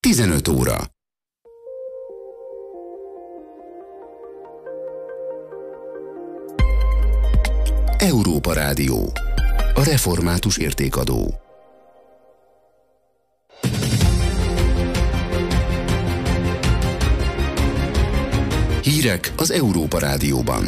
15 óra. Európa Rádió. A református értékadó. Hírek az Európa Rádióban.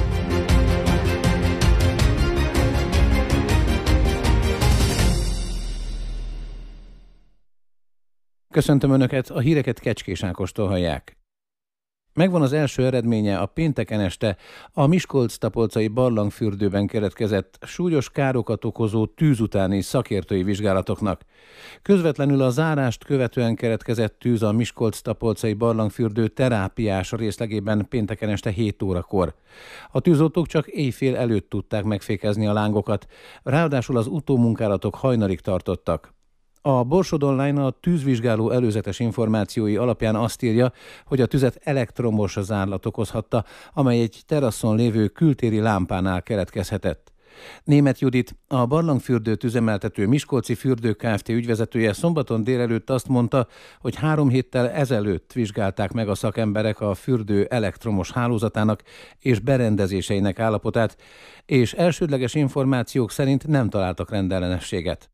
Köszöntöm Önöket, a híreket Kecskés Ákostól hallják. Megvan az első eredménye a pénteken este a Miskolc-Tapolcai barlangfürdőben keletkezett súlyos károkat okozó tűz utáni szakértői vizsgálatoknak. Közvetlenül a zárást követően keletkezett tűz a Miskolc-Tapolcai barlangfürdő terápiás részlegében pénteken este 7 órakor. A tűzoltók csak éjfél előtt tudták megfékezni a lángokat, ráadásul az utómunkálatok hajnalig tartottak. A Borsod Online a tűzvizsgáló előzetes információi alapján azt írja, hogy a tüzet elektromos zárlat okozhatta, amely egy teraszon lévő kültéri lámpánál keletkezhetett. Németh Judit, a barlangfürdőt üzemeltető Miskolci Fürdő Kft. Ügyvezetője szombaton délelőtt azt mondta, hogy 3 héttel ezelőtt vizsgálták meg a szakemberek a fürdő elektromos hálózatának és berendezéseinek állapotát, és elsődleges információk szerint nem találtak rendellenességet.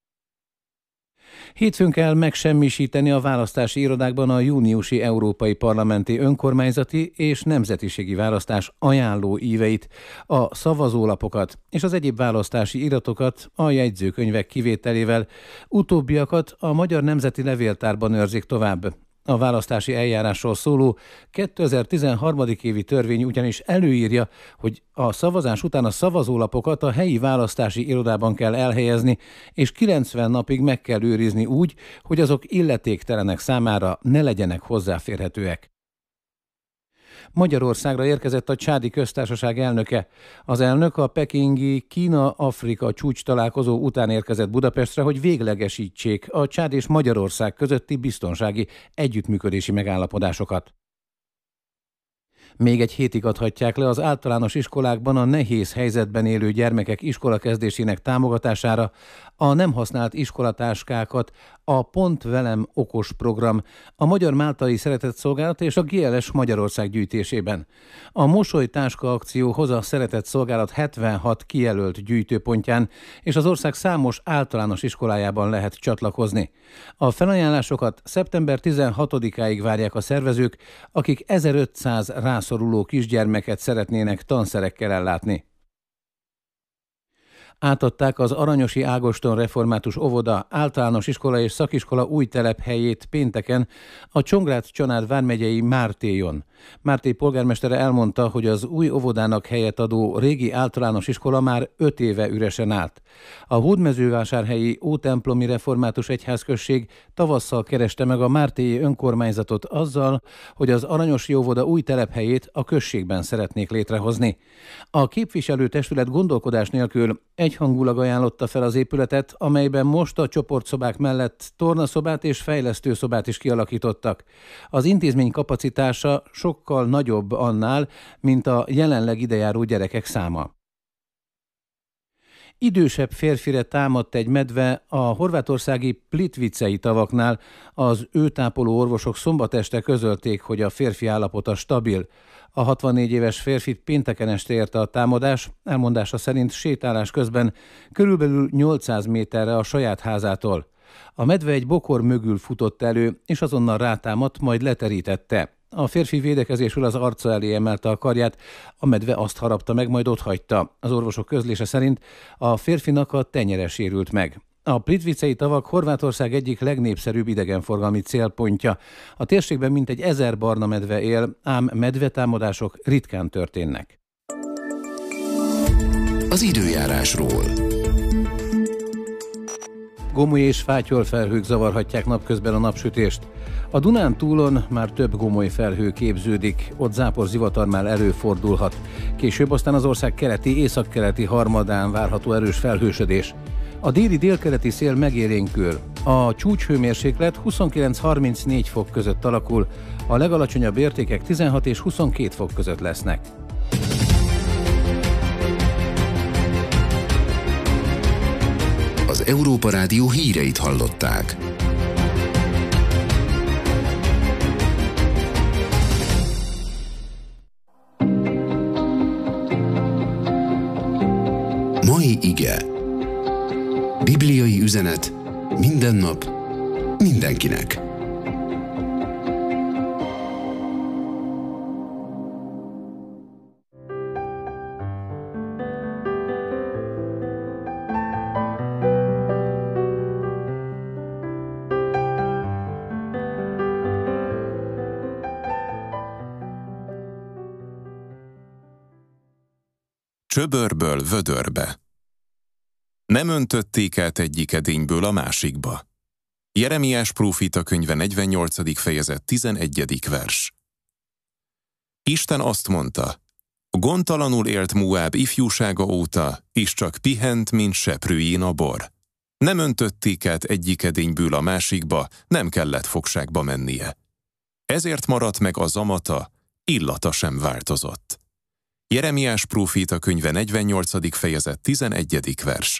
Hétfőn kell megsemmisíteni a választási irodákban a júniusi európai parlamenti önkormányzati és nemzetiségi választás ajánló íveit, a szavazólapokat és az egyéb választási iratokat a jegyzőkönyvek kivételével, utóbbiakat a Magyar Nemzeti Levéltárban őrzik tovább. A választási eljárásról szóló 2013. évi törvény ugyanis előírja, hogy a szavazás után a szavazólapokat a helyi választási irodában kell elhelyezni, és 90 napig meg kell őrizni úgy, hogy azok illetéktelenek számára ne legyenek hozzáférhetőek. Magyarországra érkezett a Csádi Köztársaság elnöke. Az elnök a pekingi Kína-Afrika csúcs találkozó után érkezett Budapestre, hogy véglegesítsék a Csád és Magyarország közötti biztonsági együttműködési megállapodásokat. Még egy hétig adhatják le az általános iskolákban a nehéz helyzetben élő gyermekek iskolakezdésének támogatására a nem használt iskolatáskákat a Pont Velem okos program, a Magyar Máltai Szeretetszolgálat és a GLS Magyarország gyűjtésében. A Mosolytáska akcióhoz a Szeretetszolgálat 76 kijelölt gyűjtőpontján és az ország számos általános iskolájában lehet csatlakozni. A felajánlásokat szeptember 16-áig várják a szervezők, akik 1500 rászoruló kisgyermeket szeretnének tanszerekkel ellátni. Átadták az Aranyosi Ágoston Református Óvoda, általános iskola és szakiskola új telephelyét pénteken a Csongrád-Csanád vármegyei Mártéjon. Márté polgármestere elmondta, hogy az új óvodának helyet adó régi általános iskola már 5 éve üresen állt. A hódmezővásárhelyi Ótemplomi Református Egyházközség tavasszal kereste meg a mártéi önkormányzatot azzal, hogy az Aranyosi Óvoda új telephelyét a községben szeretnék létrehozni. A képviselőtestület gondolkodás nélkül egyhangulag ajánlotta fel az épületet, amelyben most a csoportszobák mellett tornaszobát és fejlesztőszobát is kialakítottak. Az intézmény kapacitása sokkal nagyobb annál, mint a jelenleg idejáró gyerekek száma. Idősebb férfire támadt egy medve a horvátországi Plitvicei tavaknál. Az őtápoló orvosok szombat este közölték, hogy a férfi állapota stabil. A 64 éves férfit pénteken este érte a támadás, elmondása szerint sétálás közben körülbelül 800 méterre a saját házától. A medve egy bokor mögül futott elő, és azonnal rátámadt, majd leterítette. A férfi védekezésül az arca elé emelte a karját, a medve azt harapta meg, majd otthagyta. Az orvosok közlése szerint a férfinak a tenyere sérült meg. A Plitvicei tavak Horvátország egyik legnépszerűbb idegenforgalmi célpontja. A térségben mintegy 1000 barna medve él, ám medvetámadások ritkán történnek. Az időjárásról. Gomoly és fátyol felhők zavarhatják napközben a napsütést. A Dunántúlon már több gomoly felhő képződik, ott záporzivatarmál előfordulhat. Később aztán az ország keleti, északkeleti harmadán várható erős felhősödés. A déli-délkeleti szél megélénkül. A csúcshőmérséklet 29-34 fok között alakul, a legalacsonyabb értékek 16 és 22 fok között lesznek. Az Európa Rádió híreit hallották. Mai ige. Bibliai üzenet minden nap, mindenkinek. Csöbörből vödörbe. Nem öntötték át egyik edényből a másikba. Jeremiás próféta könyve 48. fejezet 11. vers. Isten azt mondta: gondtalanul élt Moáb ifjúsága óta, és csak pihent, mint seprőjén a bor. Nem öntötték át egyik edényből a másikba, nem kellett fogságba mennie. Ezért maradt meg a zamata, illata sem változott. Jeremiás próféta könyve 48. fejezet 11. vers.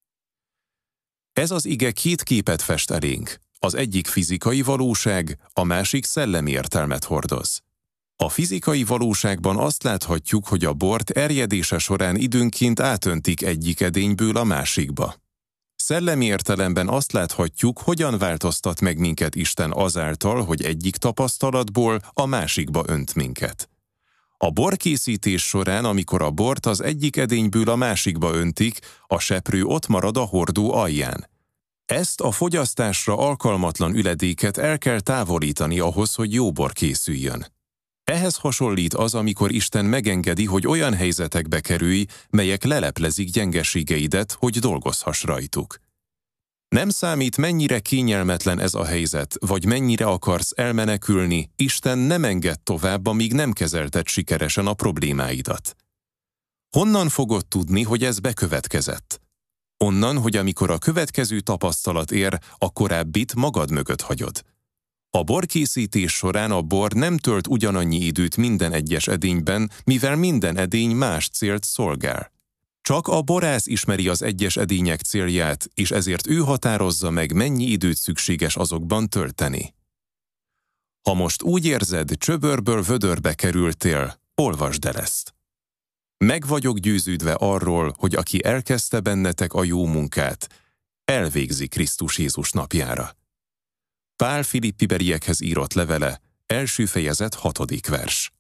Ez az ige két képet fest elénk. Az egyik fizikai valóság, a másik szellemi értelmet hordoz. A fizikai valóságban azt láthatjuk, hogy a bort erjedése során időnként átöntik egyik edényből a másikba. Szellemi értelemben azt láthatjuk, hogyan változtat meg minket Isten azáltal, hogy egyik tapasztalatból a másikba önt minket. A borkészítés során, amikor a bort az egyik edényből a másikba öntik, a seprő ott marad a hordó alján. Ezt a fogyasztásra alkalmatlan üledéket el kell távolítani ahhoz, hogy jó bor készüljön. Ehhez hasonlít az, amikor Isten megengedi, hogy olyan helyzetekbe kerülj, melyek leleplezik gyengeségeidet, hogy dolgozhass rajtuk. Nem számít, mennyire kényelmetlen ez a helyzet, vagy mennyire akarsz elmenekülni, Isten nem enged tovább, amíg nem kezelted sikeresen a problémáidat. Honnan fogod tudni, hogy ez bekövetkezett? Onnan, hogy amikor a következő tapasztalat ér, a korábbit magad mögött hagyod. A borkészítés során a bor nem tölt ugyanannyi időt minden egyes edényben, mivel minden edény más célt szolgál. Csak a borász ismeri az egyes edények célját, és ezért ő határozza meg, mennyi időt szükséges azokban tölteni. Ha most úgy érzed, csöbörből vödörbe kerültél, olvasd el ezt. Meg vagyok győződve arról, hogy aki elkezdte bennetek a jó munkát, elvégzi Krisztus Jézus napjára. Pál Filippibeliekhez írott levele, 1. fejezet 6. vers.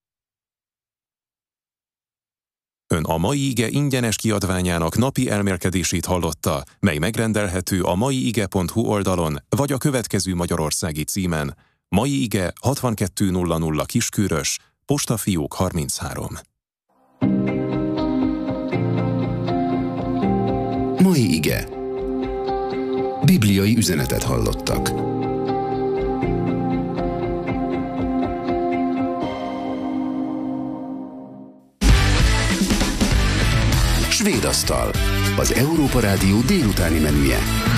Ön a mai ige ingyenes kiadványának napi elmélkedését hallotta, mely megrendelhető a maiige.hu oldalon, vagy a következő magyarországi címen: Mai ige 6200 Kiskörös, postafiók 33. Mai ige. Bibliai üzenetet hallottak. Svédasztal. Az Európa Rádió délutáni menüje.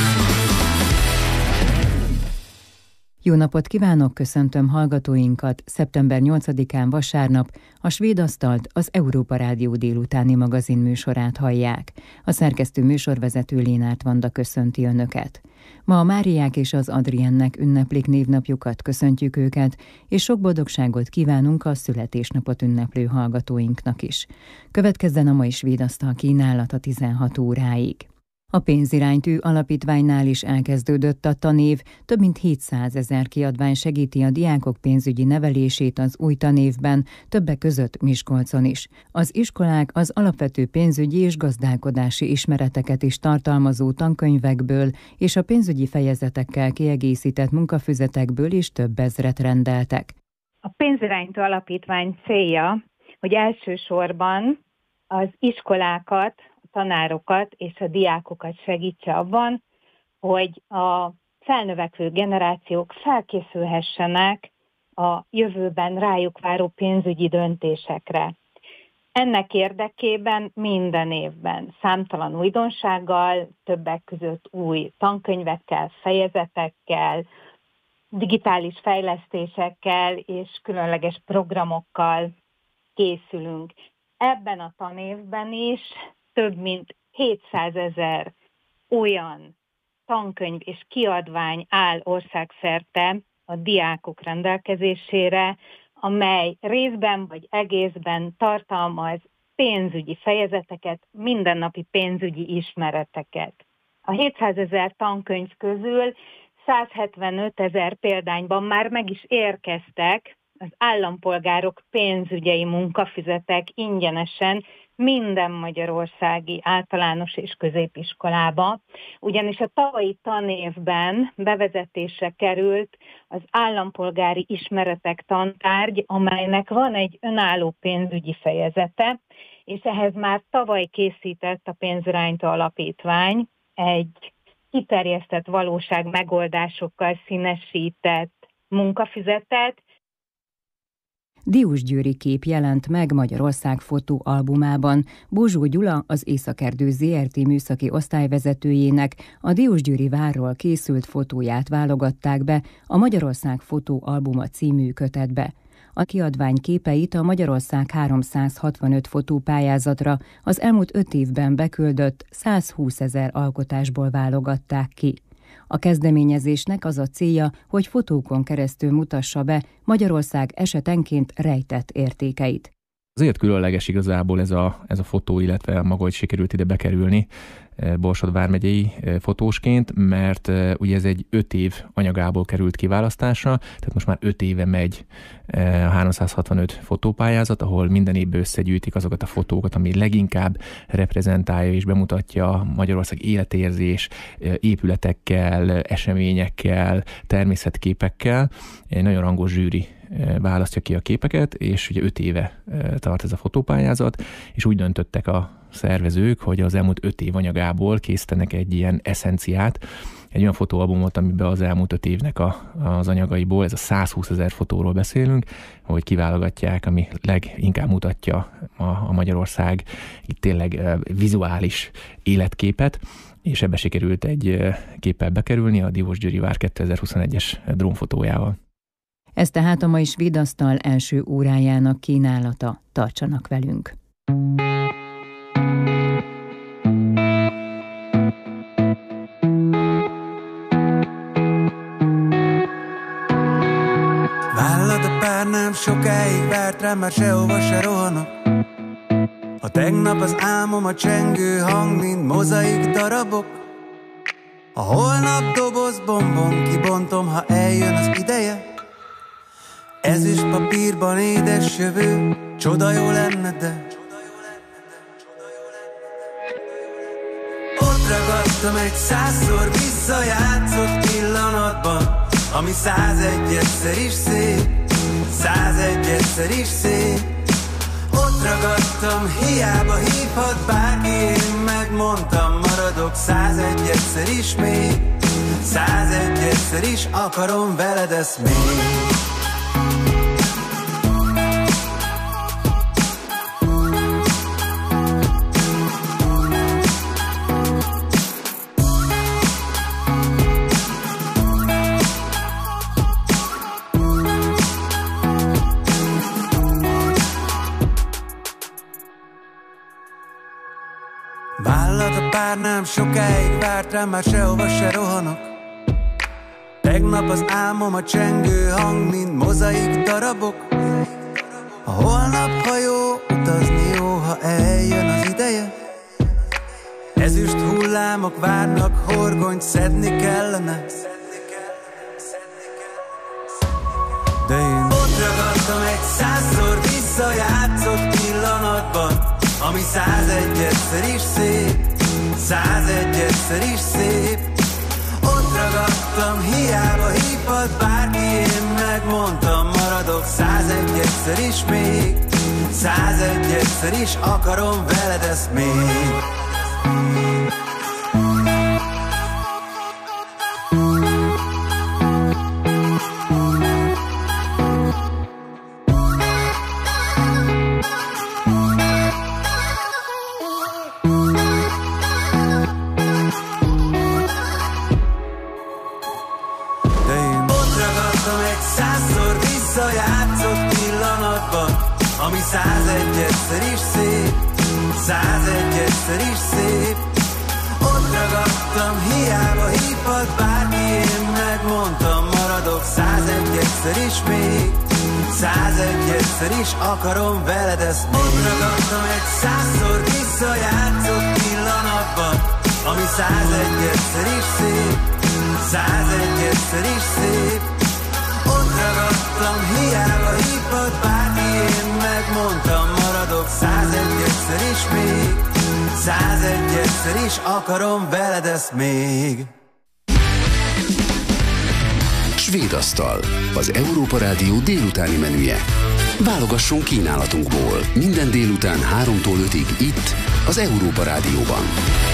Jó napot kívánok, köszöntöm hallgatóinkat! Szeptember 8-án vasárnap a Svédasztalt, az Európa Rádió délutáni magazin műsorát hallják. A szerkesztő műsorvezető Lénárt Vanda köszönti Önöket. Ma a Máriák és az Adriennek ünneplik névnapjukat, köszöntjük őket, és sok boldogságot kívánunk a születésnapot ünneplő hallgatóinknak is. Következzen a mai Svédasztal kínálata 16 óráig. A Pénziránytű Alapítványnál is elkezdődött a tanév, több mint 700 000 kiadvány segíti a diákok pénzügyi nevelését az új tanévben, többek között Miskolcon is. Az iskolák az alapvető pénzügyi és gazdálkodási ismereteket is tartalmazó tankönyvekből és a pénzügyi fejezetekkel kiegészített munkafüzetekből is több ezret rendeltek. A Pénziránytű Alapítvány célja, hogy elsősorban az iskolákat, tanárokat és a diákokat segítse abban, hogy a felnövekvő generációk felkészülhessenek a jövőben rájuk váró pénzügyi döntésekre. Ennek érdekében minden évben számtalan újdonsággal, többek között új tankönyvekkel, fejezetekkel, digitális fejlesztésekkel és különleges programokkal készülünk. Ebben a tanévben is több mint 700 000 olyan tankönyv és kiadvány áll országszerte a diákok rendelkezésére, amely részben vagy egészben tartalmaz pénzügyi fejezeteket, mindennapi pénzügyi ismereteket. A 700 000 tankönyv közül 175 000 példányban már meg is érkeztek az állampolgárok pénzügyei munkafüzetek ingyenesen minden magyarországi általános és középiskolába, ugyanis a tavalyi tanévben bevezetésre került az állampolgári ismeretek tantárgy, amelynek van egy önálló pénzügyi fejezete, és ehhez már tavaly készített a Pénzirányító Alapítvány egy kiterjesztett valóság megoldásokkal színesített munkafüzetet. Diósgyőri kép jelent meg Magyarország fotóalbumában. Bozsó Gyula, az Északerdő ZRT műszaki osztályvezetőjének a Diósgyőri várról készült fotóját válogatták be a Magyarország fotóalbuma című kötetbe. A kiadvány képeit a Magyarország 365 fotópályázatra az elmúlt 5 évben beküldött 120 000 alkotásból válogatták ki. A kezdeményezésnek az a célja, hogy fotókon keresztül mutassa be Magyarország esetenként rejtett értékeit. Azért különleges igazából ez a fotó, illetve maga, hogy sikerült ide bekerülni Borsod vármegyei fotósként, mert ugye ez egy 5 év anyagából került kiválasztásra, tehát most már 5 éve megy a 365 fotópályázat, ahol minden évben összegyűjtik azokat a fotókat, ami leginkább reprezentálja és bemutatja Magyarország életérzés, épületekkel, eseményekkel, természetképekkel. Egy nagyon rangos zsűri választja ki a képeket, és ugye 5 éve tart ez a fotópályázat, és úgy döntöttek a szervezők, hogy az elmúlt 5 év anyagából készítenek egy ilyen eszenciát, egy olyan fotóalbumot, amiben az elmúlt 5 évnek az anyagaiból, ez a 120 000 fotóról beszélünk, hogy kiválogatják, ami leginkább mutatja a Magyarország itt tényleg vizuális életképet, és ebbe sikerült egy képpel bekerülni, a Diósgyőri vár 2021-es drónfotójával. Ez tehát a mai Svédasztal első órájának kínálata. Tartsanak velünk! Vállad a pár nem sokáig várt rám, már sehova se rohanok. A tegnap az álmom, a csengő hang, mint mozaik darabok. A holnap doboz bombon kibontom, ha eljön az ideje. Ezüst papírban édes jövő, csoda jó lenne, de ott ragadtam egy 100-szor visszajátszott pillanatban, ami 101-szer is szép, 101-szer is szép. Ott ragadtam, hiába hívhat bárki, én megmondtam, maradok 101-szer is még, 101-szer is akarom veled ezt még. Nem sokáig várt rám, már sehova se rohanok. Tegnap az álmom, a csengő hang, mint mozaik darabok. A holnap hajó, utazni jó, ha eljön az ideje. Ezüst hullámok várnak, horgonyt szedni kellene. De én ott ragadtam egy 100-szor visszajátszott pillanatban, ami 101-szer is szép, 101-szer is szép. Ott ragadtam, hiába hívhat bárki, én megmondtam, maradok 101-szer is még, 101-szer is akarom veled ezt még. Ami 101-szer is szép, 101-szer is szép. Ott ragadtam, hiába hívhat bárki, én megmondtam, maradok 101-szer is még, 101-szer is akarom veled ezt. Ott ragadtam egy 100-szor visszajátszott pillanatba, ami 101-szer is szép, 101-szer is szép. Ott ragadtam, hiába hívott bárki, én megmondtam, maradok 101-szer is még, 101-szer is akarom veled ezt még. Svéd asztal, az Európa Rádió délutáni menüje. Válogassunk kínálatunkból minden délután 3-tól 5-ig itt, az Európa Rádióban.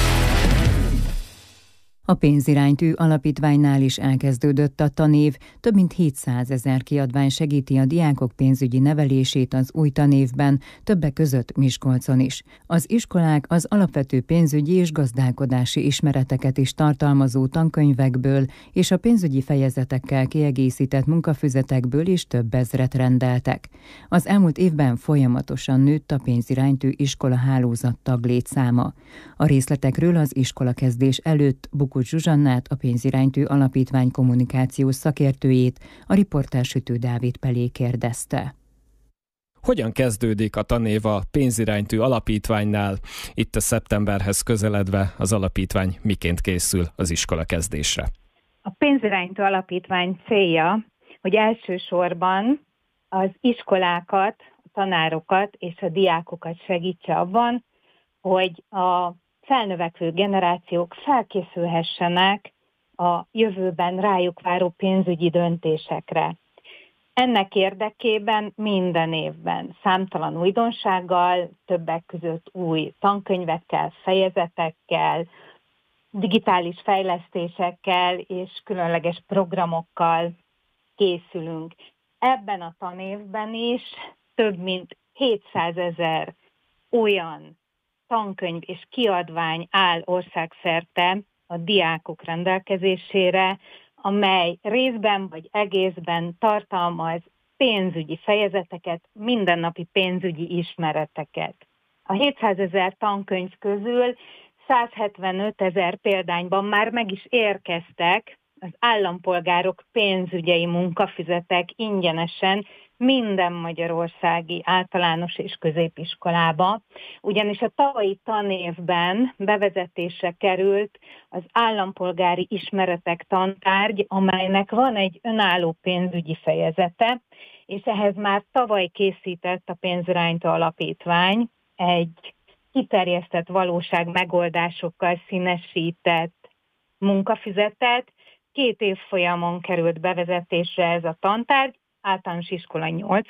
A Pénziránytű Alapítványnál is elkezdődött a tanév, több mint 700 000 kiadvány segíti a diákok pénzügyi nevelését az új tanévben, többek között Miskolcon is. Az iskolák az alapvető pénzügyi és gazdálkodási ismereteket is tartalmazó tankönyvekből és a pénzügyi fejezetekkel kiegészített munkafüzetekből is több ezret rendeltek. Az elmúlt évben folyamatosan nőtt a Pénziránytű iskola hálózat taglétszáma. A részletekről az iskolakezdés előtt Bukucs Zsuzsannát, a Pénziránytű Alapítvány kommunikációs szakértőjét, a riporter Sütő Dávid Pelé kérdezte. Hogyan kezdődik a tanév a Pénziránytű Alapítványnál? Itt a szeptemberhez közeledve az alapítvány miként készül az iskola kezdésre? A Pénziránytű Alapítvány célja, hogy elsősorban az iskolákat, a tanárokat és a diákokat segítse abban, hogy a felnövekvő generációk felkészülhessenek a jövőben rájuk váró pénzügyi döntésekre. Ennek érdekében minden évben számtalan újdonsággal, többek között új tankönyvekkel, fejezetekkel, digitális fejlesztésekkel és különleges programokkal készülünk. Ebben a tanévben is több mint 700 000 olyan tankönyv és kiadvány áll országszerte a diákok rendelkezésére, amely részben vagy egészben tartalmaz pénzügyi fejezeteket, mindennapi pénzügyi ismereteket. A 700 000 tankönyv közül 175 000 példányban már meg is érkeztek az állampolgárok pénzügyei munkafüzetek ingyenesen minden magyarországi általános és középiskolába, ugyanis a tavalyi tanévben bevezetésre került az állampolgári ismeretek tantárgy, amelynek van egy önálló pénzügyi fejezete, és ehhez már tavaly készített a Pénziránytű Alapítvány egy kiterjesztett valóság megoldásokkal színesített munkafüzetet. 2 évfolyamon került bevezetésre ez a tantárgy, általános iskola 8.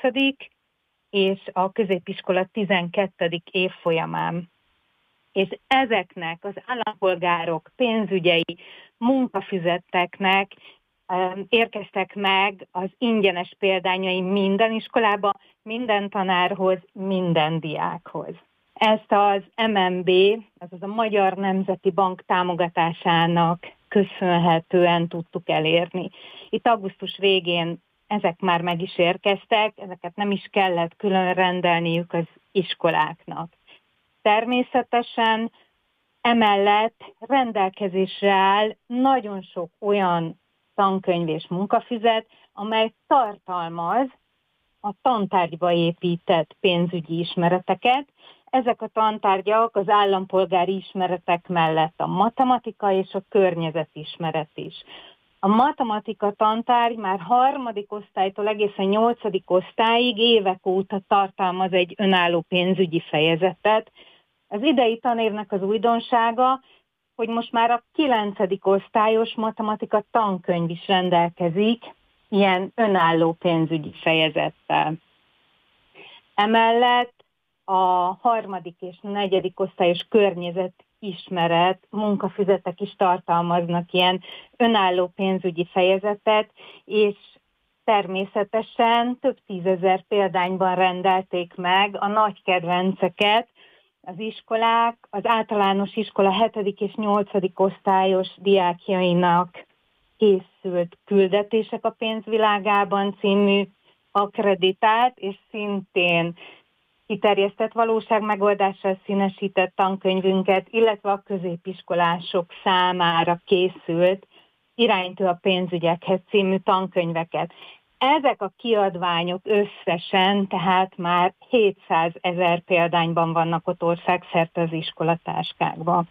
és a középiskola 12. évfolyamán. És ezeknek az állampolgárok pénzügyei munkafüzeteknek érkeztek meg az ingyenes példányai minden iskolába, minden tanárhoz, minden diákhoz. Ezt az MNB, azaz a Magyar Nemzeti Bank támogatásának köszönhetően tudtuk elérni. Itt augusztus végén ezek már meg is érkeztek, ezeket nem is kellett külön rendelniük az iskoláknak. Természetesen emellett rendelkezésre áll nagyon sok olyan tankönyv és munkafüzet, amely tartalmaz a tantárgyba épített pénzügyi ismereteket. Ezek a tantárgyak az állampolgári ismeretek mellett a matematika és a környezetismeret is. A matematika tantárgy már 3. osztálytól egészen 8. osztályig évek óta tartalmaz egy önálló pénzügyi fejezetet. Az idei tanévnek az újdonsága, hogy most már a 9. osztályos matematika tankönyv is rendelkezik ilyen önálló pénzügyi fejezettel. Emellett a 3. és 4. osztályos környezetismeret munkafüzetek is tartalmaznak ilyen önálló pénzügyi fejezetet, és természetesen több 10 000 példányban rendelték meg a nagy kedvenceket az iskolák, az általános iskola 7. és 8. osztályos diákjainak készült Küldetések a pénzvilágában című akkreditált és szintén kiterjesztett valóságmegoldással színesített tankönyvünket, illetve a középiskolások számára készült Iránytű a pénzügyekhez című tankönyveket. Ezek a kiadványok összesen, tehát már 700 000 példányban vannak ott országszerte az iskolatáskákban.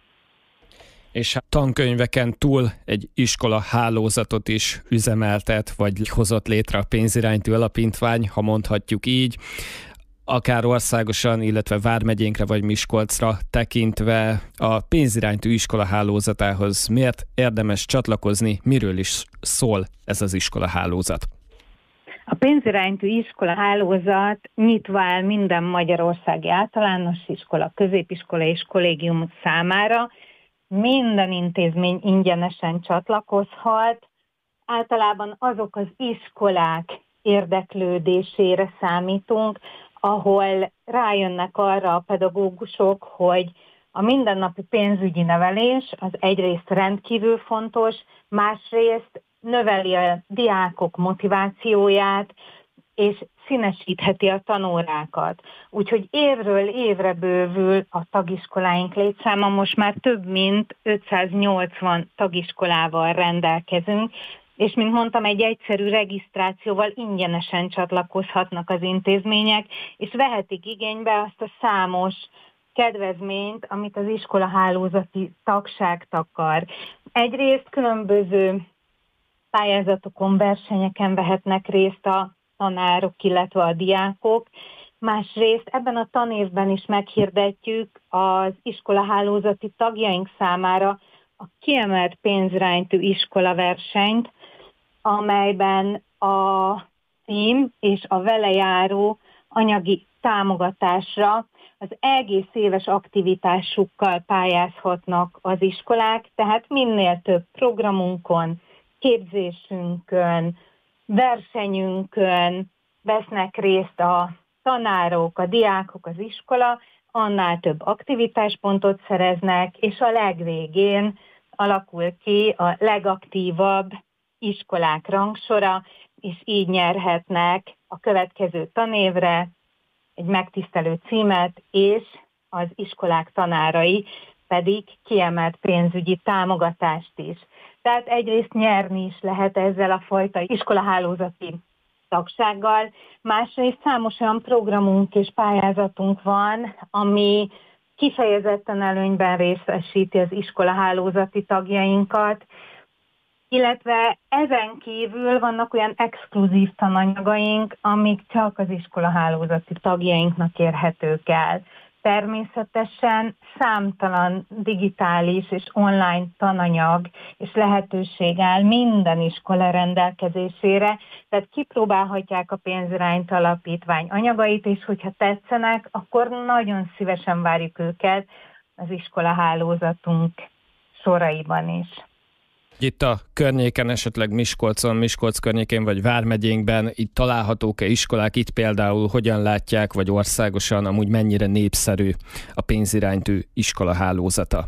És a tankönyveken túl egy iskola hálózatot is üzemeltet, vagy hozott létre a Pénziránytű Alapítvány, ha mondhatjuk így, akár országosan, illetve Vármegyénkre vagy Miskolcra tekintve a Pénziránytű iskola hálózatához miért érdemes csatlakozni, miről is szól ez az iskola hálózat? A Pénziránytű iskola hálózat nyitva áll minden magyarországi általános iskola, középiskola és kollégium számára. Minden intézmény ingyenesen csatlakozhat. Általában azok az iskolák érdeklődésére számítunk, ahol rájönnek arra a pedagógusok, hogy a mindennapi pénzügyi nevelés az egyrészt rendkívül fontos, másrészt növeli a diákok motivációját, és színesítheti a tanórákat. Úgyhogy évről évre bővül a tagiskoláink létszáma, most már több mint 580 tagiskolával rendelkezünk, és mint mondtam, egy egyszerű regisztrációval ingyenesen csatlakozhatnak az intézmények, és vehetik igénybe azt a számos kedvezményt, amit az iskolahálózati tagság takar. Egyrészt különböző pályázatokon, versenyeken vehetnek részt a tanárok, illetve a diákok. Másrészt ebben a tanévben is meghirdetjük az iskolahálózati tagjaink számára a kiemelt pénziránytű iskolaversenyt, amelyben a cím és a vele járó anyagi támogatásra az egész éves aktivitásukkal pályázhatnak az iskolák, tehát minél több programunkon, képzésünkön, versenyünkön vesznek részt a tanárok, a diákok, az iskola, annál több aktivitáspontot szereznek, és a legvégén alakul ki a legaktívabb iskolák rangsora, és így nyerhetnek a következő tanévre egy megtisztelő címet, és az iskolák tanárai pedig kiemelt pénzügyi támogatást is. Tehát egyrészt nyerni is lehet ezzel a fajta iskolahálózati tagsággal, másrészt számos olyan programunk és pályázatunk van, ami kifejezetten előnyben részesíti az iskolahálózati tagjainkat, illetve ezen kívül vannak olyan exkluzív tananyagaink, amik csak az iskolahálózati tagjainknak érhetők el. Természetesen számtalan digitális és online tananyag és lehetőség áll minden iskola rendelkezésére, tehát kipróbálhatják a Pénziránytű Alapítvány anyagait, és hogyha tetszenek, akkor nagyon szívesen várjuk őket az iskolahálózatunk soraiban is. Itt a környéken, esetleg Miskolcon, Miskolc környékén vagy Vármegyénkben itt találhatók-e iskolák, itt például hogyan látják, vagy országosan amúgy mennyire népszerű a pénziránytű iskolahálózata?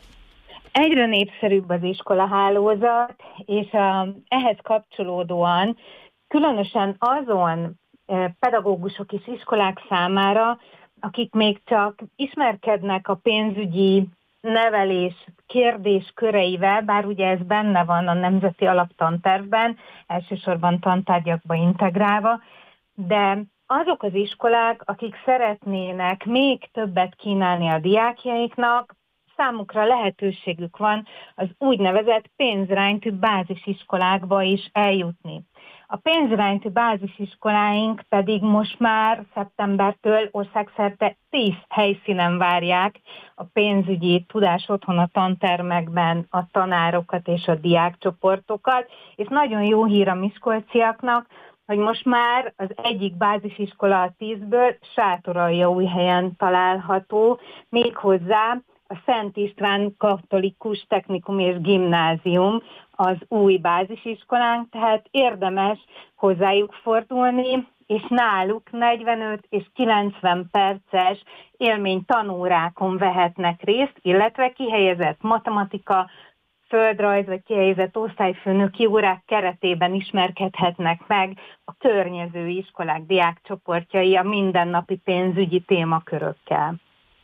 Egyre népszerűbb az iskolahálózat, és ehhez kapcsolódóan különösen azon pedagógusok és iskolák számára, akik még csak ismerkednek a pénzügyi nevelés kérdésköreivel, bár ugye ez benne van a Nemzeti Alaptantervben, elsősorban tantárgyakba integrálva, de azok az iskolák, akik szeretnének még többet kínálni a diákjaiknak, számukra lehetőségük van az úgynevezett pénziránytű bázisiskolákba is eljutni. A pénziránytű bázisiskoláink pedig most már szeptembertől országszerte 10 helyszínen várják a pénzügyi tudás otthon a tantermekben a tanárokat és a diákcsoportokat, és nagyon jó hír a miskolciaknak, hogy most már az egyik bázisiskola a 10-ből Sátoraljaújhelyen található, méghozzá a Szent István Katolikus Technikum és Gimnázium az új bázisiskolánk, tehát érdemes hozzájuk fordulni, és náluk 45 és 90 perces élménytanórákon vehetnek részt, illetve kihelyezett matematika, földrajz vagy kihelyezett osztályfőnöki órák keretében ismerkedhetnek meg a környező iskolák diákcsoportjai a mindennapi pénzügyi témakörökkel.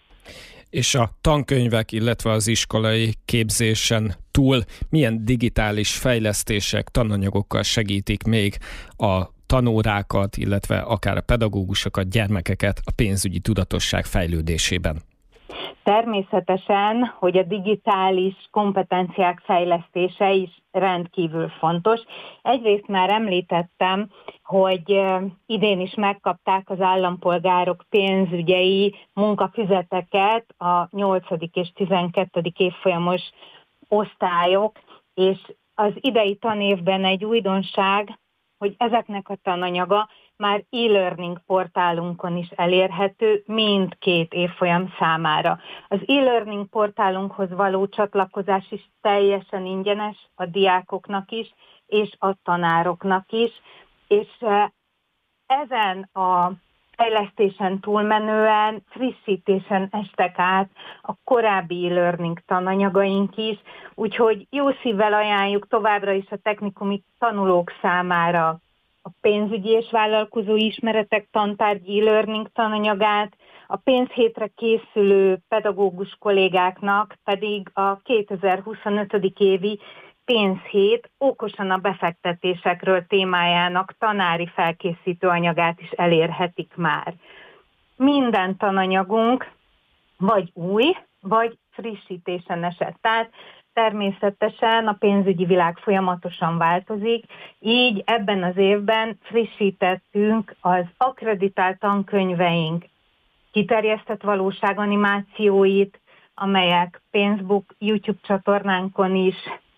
És a tankönyvek, illetve az iskolai képzésen túl milyen digitális fejlesztések, tananyagokkal segítik még a tanórákat, illetve akár a pedagógusokat, gyermekeket a pénzügyi tudatosság fejlődésében? Természetesen, hogy a digitális kompetenciák fejlesztése is rendkívül fontos. Egyrészt már említettem, hogy idén is megkapták az állampolgárok pénzügyei munkafüzeteket a 8. és 12. évfolyamos osztályok, és az idei tanévben egy újdonság, hogy ezeknek a tananyaga már e-learning portálunkon is elérhető mindkét évfolyam számára. Az e-learning portálunkhoz való csatlakozás is teljesen ingyenes a diákoknak is, és a tanároknak is, és ezen a fejlesztésen túlmenően frissítésen estek át a korábbi e-learning tananyagaink is, úgyhogy jó szívvel ajánljuk továbbra is a technikumi tanulók számára a pénzügyi és vállalkozói ismeretek tantárgy e-learning tananyagát, a pénzhétre készülő pedagógus kollégáknak pedig a 2025. évi pénzhét okosan a befektetésekről témájának tanári felkészítő anyagát is elérhetik már. Minden tananyagunk vagy új, vagy frissítésen esett. Tehát természetesen a pénzügyi világ folyamatosan változik, így ebben az évben frissítettünk az akkreditált tankönyveink kiterjesztett valóságanimációit, amelyek Pénzbook YouTube csatornánkon is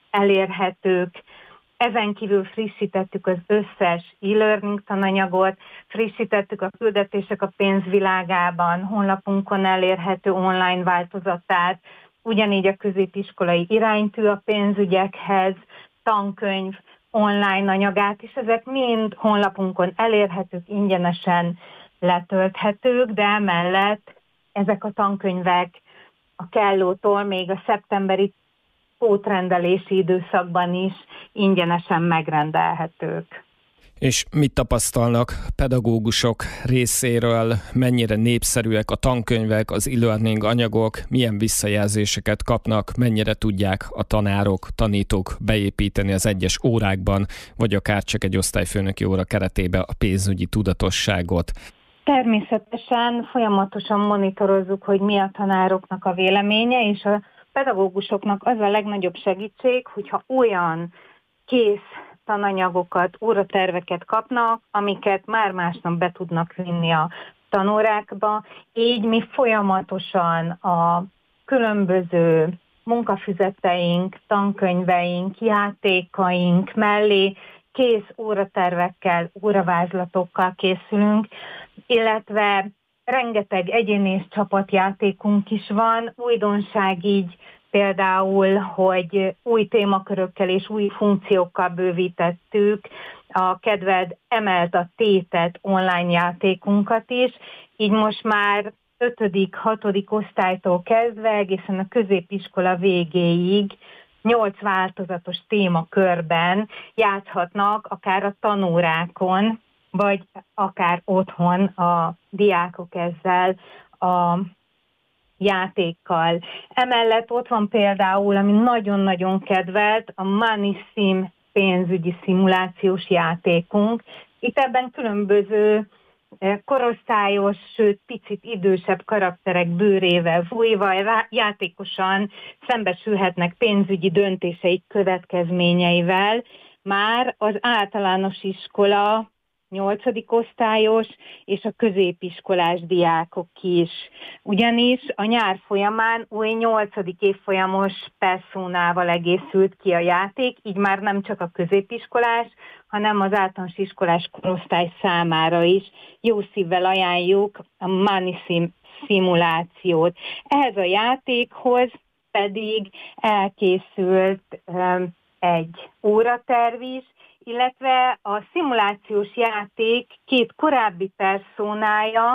elérhetők. Ezen kívül frissítettük az összes e-learning tananyagot, frissítettük a Küldetések a pénzvilágában honlapunkon elérhető online változatát, ugyanígy a középiskolai iránytű a pénzügyekhez, tankönyv, online anyagát, és ezek mind honlapunkon elérhetők, ingyenesen letölthetők, de emellett ezek a tankönyvek a Kellótól még a szeptemberi pótrendelési időszakban is ingyenesen megrendelhetők. És mit tapasztalnak pedagógusok részéről, mennyire népszerűek a tankönyvek, az e-learning anyagok, milyen visszajelzéseket kapnak, mennyire tudják a tanárok, tanítók beépíteni az egyes órákban, vagy akár csak egy osztályfőnöki óra keretében a pénzügyi tudatosságot? Természetesen folyamatosan monitorozzuk, hogy mi a tanároknak a véleménye, és a pedagógusoknak az a legnagyobb segítség, hogyha olyan kész tananyagokat, óraterveket kapnak, amiket már másnap be tudnak vinni a tanórákba. Így mi folyamatosan a különböző munkafüzeteink, tankönyveink, játékaink mellé kész óratervekkel, óravázlatokkal készülünk, illetve rengeteg egyéni és csapatjátékunk is van. Újdonság így például, hogy új témakörökkel és új funkciókkal bővítettük a kedved emelt a tétet online játékunkat is, így most már 5.-6. osztálytól kezdve egészen a középiskola végéig 8 változatos témakörben játszhatnak akár a tanórákon, vagy akár otthon a diákok ezzel a játékkal. Emellett ott van például, ami nagyon-nagyon kedvelt, a Money Sim pénzügyi szimulációs játékunk. Itt ebben különböző korosztályos, sőt picit idősebb karakterek bőrével fújva játékosan szembesülhetnek pénzügyi döntéseik következményeivel. Már az általános iskola 8. osztályos és a középiskolás diákok is. Ugyanis a nyár folyamán új 8. évfolyamos perszónával egészült ki a játék, így már nem csak a középiskolás, hanem az általános iskolás korosztály számára is jó szívvel ajánljuk a Money Sim szimulációt. Ehhez a játékhoz pedig elkészült egy óraterv is, illetve a szimulációs játék 2 korábbi perszónája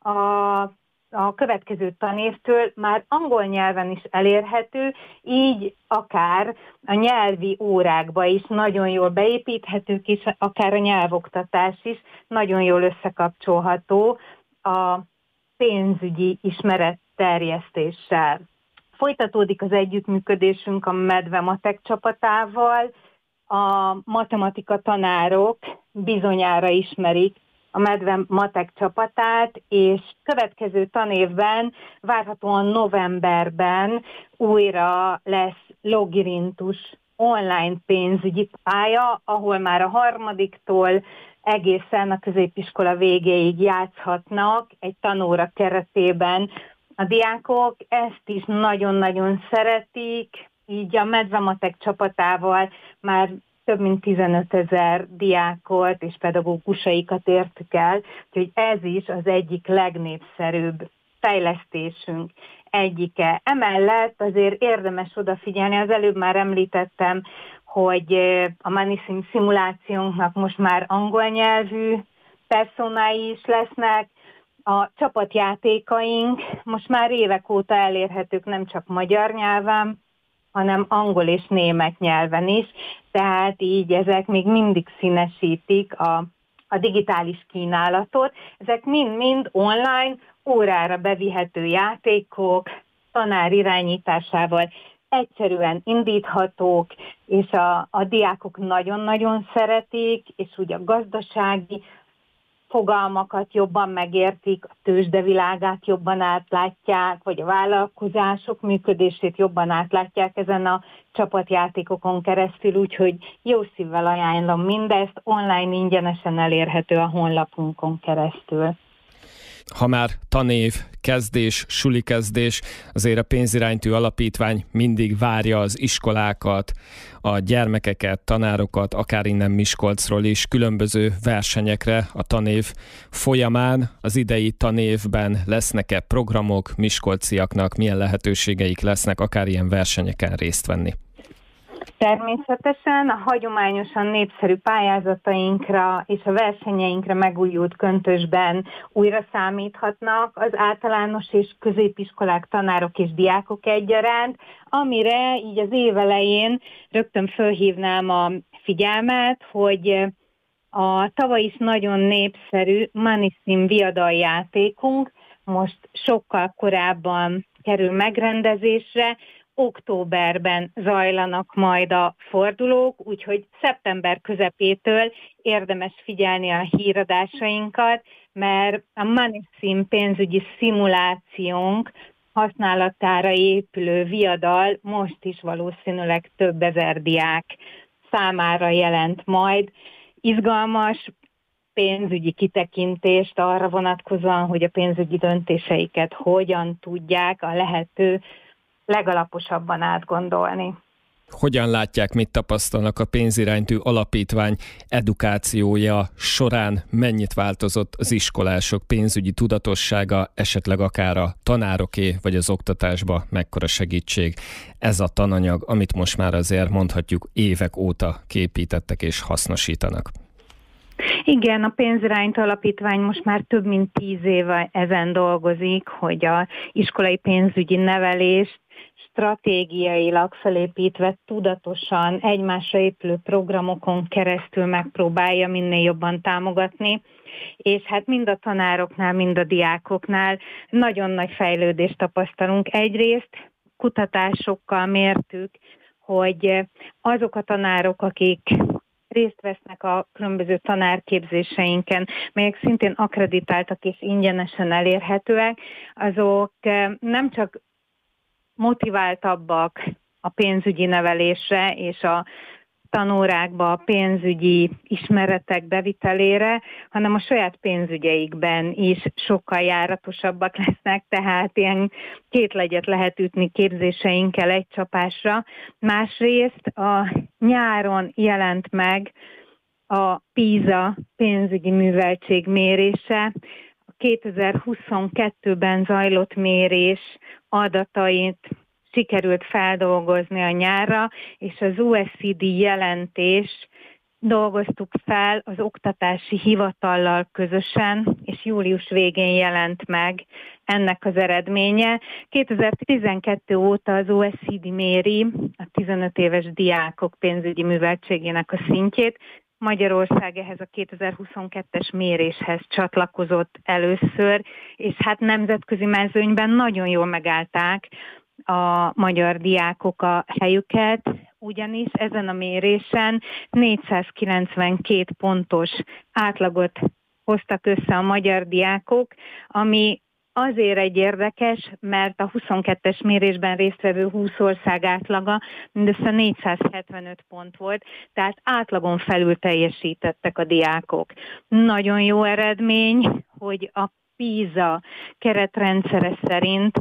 a következő tanévtől már angol nyelven is elérhető, így akár a nyelvi órákba is nagyon jól beépíthetők, és akár a nyelvoktatás is nagyon jól összekapcsolható a pénzügyi ismeretterjesztéssel. Folytatódik az együttműködésünk a Medve Matek csapatával, a matematika tanárok bizonyára ismerik a Medve Matek csapatát, és következő tanévben, várhatóan novemberben újra lesz Logirintus online pénzügyi pálya, ahol már a harmadiktól egészen a középiskola végéig játszhatnak egy tanóra keretében. A diákok ezt is nagyon-nagyon szeretik, így a Medve Matek csapatával már több mint 15 000 diákot és pedagógusaikat értük el, úgyhogy ez is az egyik legnépszerűbb fejlesztésünk egyike. Emellett azért érdemes odafigyelni, az előbb már említettem, hogy a MoneySim szimulációnknak most már angol nyelvű personái is lesznek, a csapatjátékaink most már évek óta elérhetők nem csak magyar nyelven, hanem angol és német nyelven is, tehát így ezek még mindig színesítik a digitális kínálatot. Ezek mind-mind online, órára bevihető játékok, tanár irányításával egyszerűen indíthatók, és a diákok nagyon-nagyon szeretik, és úgy a gazdasági fogalmakat jobban megértik, a tőzsdevilágát jobban átlátják, vagy a vállalkozások működését jobban átlátják ezen a csapatjátékokon keresztül, úgyhogy jó szívvel ajánlom mindezt, online ingyenesen elérhető a honlapunkon keresztül. Ha már tanév, kezdés, suli kezdés, azért a Pénziránytű Alapítvány mindig várja az iskolákat, a gyermekeket, tanárokat, akár innen Miskolcról is különböző versenyekre a tanév folyamán. Az idei tanévben lesznek-e programok, miskolciaknak milyen lehetőségeik lesznek akár ilyen versenyeken részt venni? Természetesen a hagyományosan népszerű pályázatainkra és a versenyeinkre megújult köntösben újra számíthatnak az általános és középiskolák, tanárok és diákok egyaránt, amire így az év elején rögtön fölhívnám a figyelmet, hogy a tavaly is nagyon népszerű MoneySim viadaljátékunk most sokkal korábban kerül megrendezésre, októberben zajlanak majd a fordulók, úgyhogy szeptember közepétől érdemes figyelni a híradásainkat, mert a MoneySim pénzügyi szimulációnk használatára épülő viadal most is valószínűleg több ezer diák számára jelent majd. Izgalmas pénzügyi kitekintést arra vonatkozóan, hogy a pénzügyi döntéseiket hogyan tudják a lehető legalaposabban átgondolni. Hogyan látják, mit tapasztalnak a Pénziránytű Alapítvány edukációja során, mennyit változott az iskolások pénzügyi tudatossága, esetleg akár a tanároké vagy az oktatásba mekkora segítség ez a tananyag, amit most már azért mondhatjuk évek óta képítettek és hasznosítanak? Igen, a Pénziránytű Alapítvány most már több mint 10 éve ezen dolgozik, hogy a iskolai pénzügyi nevelést stratégiailag felépítve tudatosan egymásra épülő programokon keresztül megpróbálja minél jobban támogatni, és hát mind a tanároknál, mind a diákoknál nagyon nagy fejlődést tapasztalunk. Egyrészt kutatásokkal mértük, hogy azok a tanárok, akik részt vesznek a különböző tanárképzéseinken, melyek szintén akkreditáltak és ingyenesen elérhetőek, azok nem csak motiváltabbak a pénzügyi nevelésre és a tanórákba a pénzügyi ismeretek bevitelére, hanem a saját pénzügyeikben is sokkal járatosabbak lesznek, tehát ilyen két legyet lehet ütni képzéseinkkel egy csapásra. Másrészt a nyáron jelent meg a PISA pénzügyi műveltség mérése, a 2022-ben zajlott mérés adatait sikerült feldolgozni a nyárra, és az OECD jelentés dolgoztuk fel az oktatási hivatallal közösen, és július végén jelent meg ennek az eredménye. 2012 óta az OECD méri a 15 éves diákok pénzügyi műveltségének a szintjét. Magyarország ehhez a 2022-es méréshez csatlakozott először, és hát nemzetközi mezőnyben nagyon jól megállták a magyar diákok a helyüket, ugyanis ezen a mérésen 492 pontos átlagot hoztak össze a magyar diákok, ami azért egy érdekes, mert a 22-es mérésben résztvevő 20 ország átlaga mindössze 475 pont volt, tehát átlagon felül teljesítettek a diákok. Nagyon jó eredmény, hogy a PISA keretrendszere szerint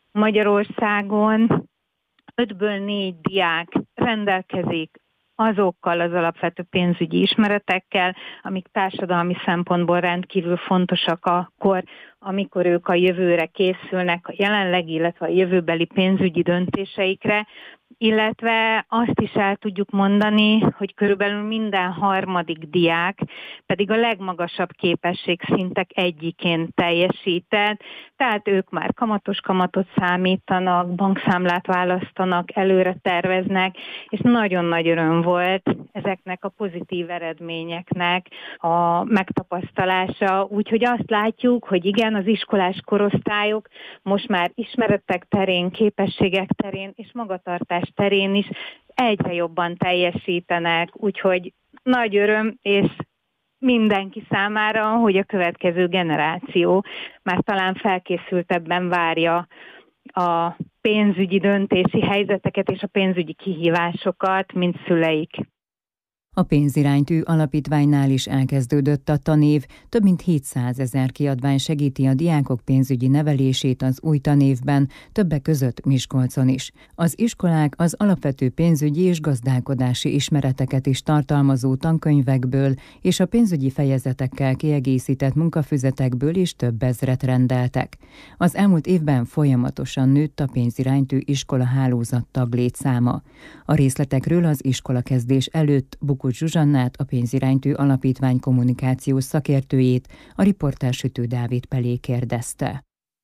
Magyarországon 5-ből 4 diák rendelkezik azokkal az alapvető pénzügyi ismeretekkel, amik társadalmi szempontból rendkívül fontosak akkor, amikor ők a jövőre készülnek, a jelenlegi, illetve a jövőbeli pénzügyi döntéseikre, illetve azt is el tudjuk mondani, hogy körülbelül minden harmadik diák pedig a legmagasabb képességszintek egyikén teljesített, tehát ők már kamatos kamatot számítanak, bankszámlát választanak, előre terveznek, és nagyon nagy öröm volt ezeknek a pozitív eredményeknek a megtapasztalása, úgyhogy azt látjuk, hogy igen, az iskolás korosztályok most már ismeretek terén, képességek terén és magatartás terén is egyre jobban teljesítenek, úgyhogy nagy öröm, és mindenki számára, hogy a következő generáció már talán felkészültebben várja a pénzügyi döntési helyzeteket és a pénzügyi kihívásokat, mint szüleik. A Pénziránytű alapítványnál is elkezdődött a tanév, több mint 700 000 kiadvány segíti a diákok pénzügyi nevelését az új tanévben, többek között Miskolcon is. Az iskolák az alapvető pénzügyi és gazdálkodási ismereteket is tartalmazó tankönyvekből és a pénzügyi fejezetekkel kiegészített munkafüzetekből is több ezret rendeltek. Az elmúlt évben folyamatosan nőtt a Pénziránytű iskola hálózat taglétszáma. A részletekről az iskolakezdés előtt Bukucs Zsuzsannát, a Pénziránytű Alapítvány kommunikációs szakértőjét, a riporter Sütő Dávid Pelé kérdezte.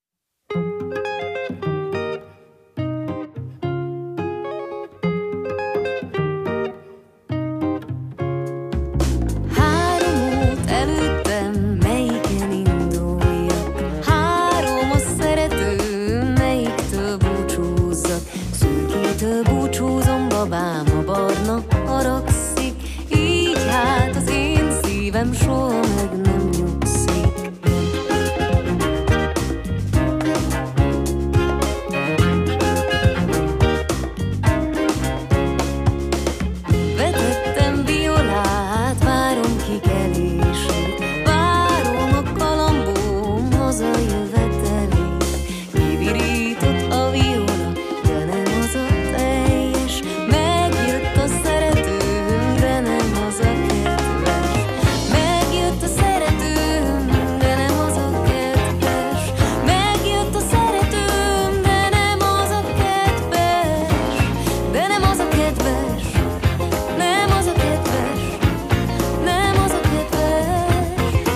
Babám a barna haragszik, így hát az én szívem soha meg nem nyugszik. Vetettem violát, várom kikelését, várom a kalambóm hazajövetelét. Kivirított a viola, de nem az a teljes, megjött a szeretőm, de nem az a kedves. Megjött a szeretőm, de nem az a kedves. Megjött a szeretőm, de nem az a kedves. De nem az a kedves, nem az a kedves, nem az a kedves.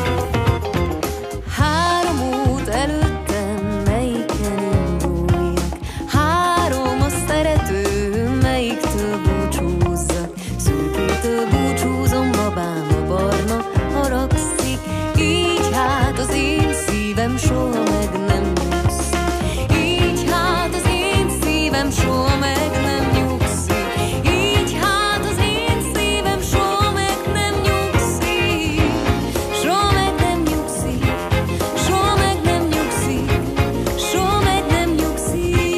Három út előttem, melyiken induljak? Három a szeretőm, melyiktől búcsúzzak? Szürkétől búcsúzom, babám a barna haragszik, így hát az én szívem soha meg nem nyugszik. Így hát az én szívem soha meg nem nyugszik. Így hát az én szívem soha meg nem nyugszik. Soha meg nem nyugszik. Soha meg nem nyugszik. Soha meg nem nyugszik.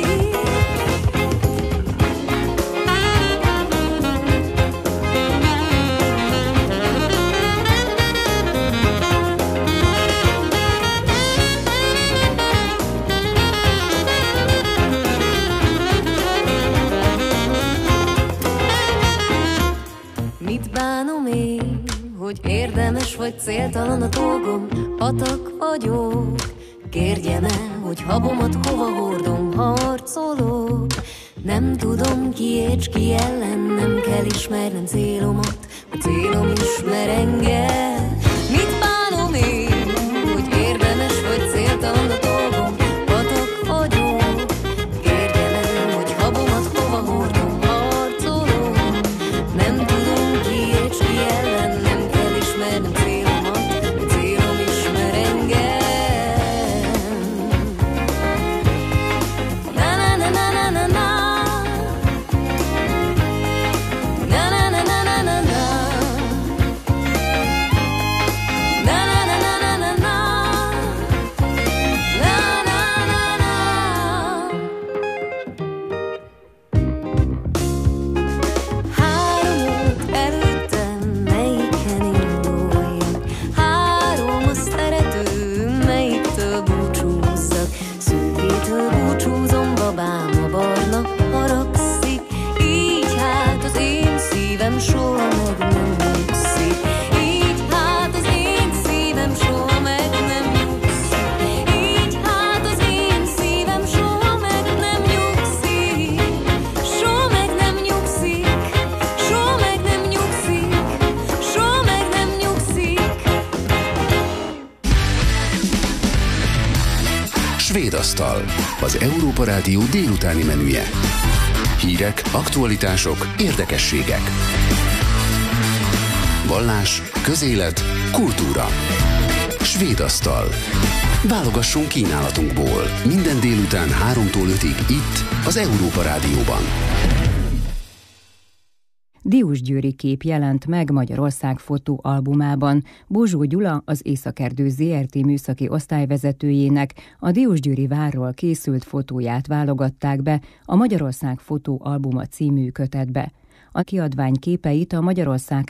Mit bánom én, hogy érdemes vagy céltalan a dolgom? Patak vagyok, kérjem el, hogy habomat hova hordom, harcolok. Nem tudom kiért, s ki ellen, nem kell ismernem célomat, a célom ismer engem. Mit bánom én, hogy érdemes vagy céltalan a dolgom? Patak vagyok, kérjem el, hogy habomat hova hordom, harcolok. Nem tudom kiért, s ki ellen, nem kell ismernem célomat, a célom ismer engem. Na na na na na na na. Svédasztal, az Európa Rádió délutáni menüje. Hírek, aktualitások, érdekességek. Vallás, közélet, kultúra. Svédasztal. Válogassunk kínálatуnkból. Minden délután 3-tól 5-ig itt, az Európa Rádióban. Diósgyőri kép jelent meg Magyarország fotóalbumában. Bózsó Gyula, az Északerdő Zrt. Műszaki osztályvezetőjének a Diósgyőri várról készült fotóját válogatták be a Magyarország fotóalbuma című kötetbe. A kiadvány képeit a Magyarország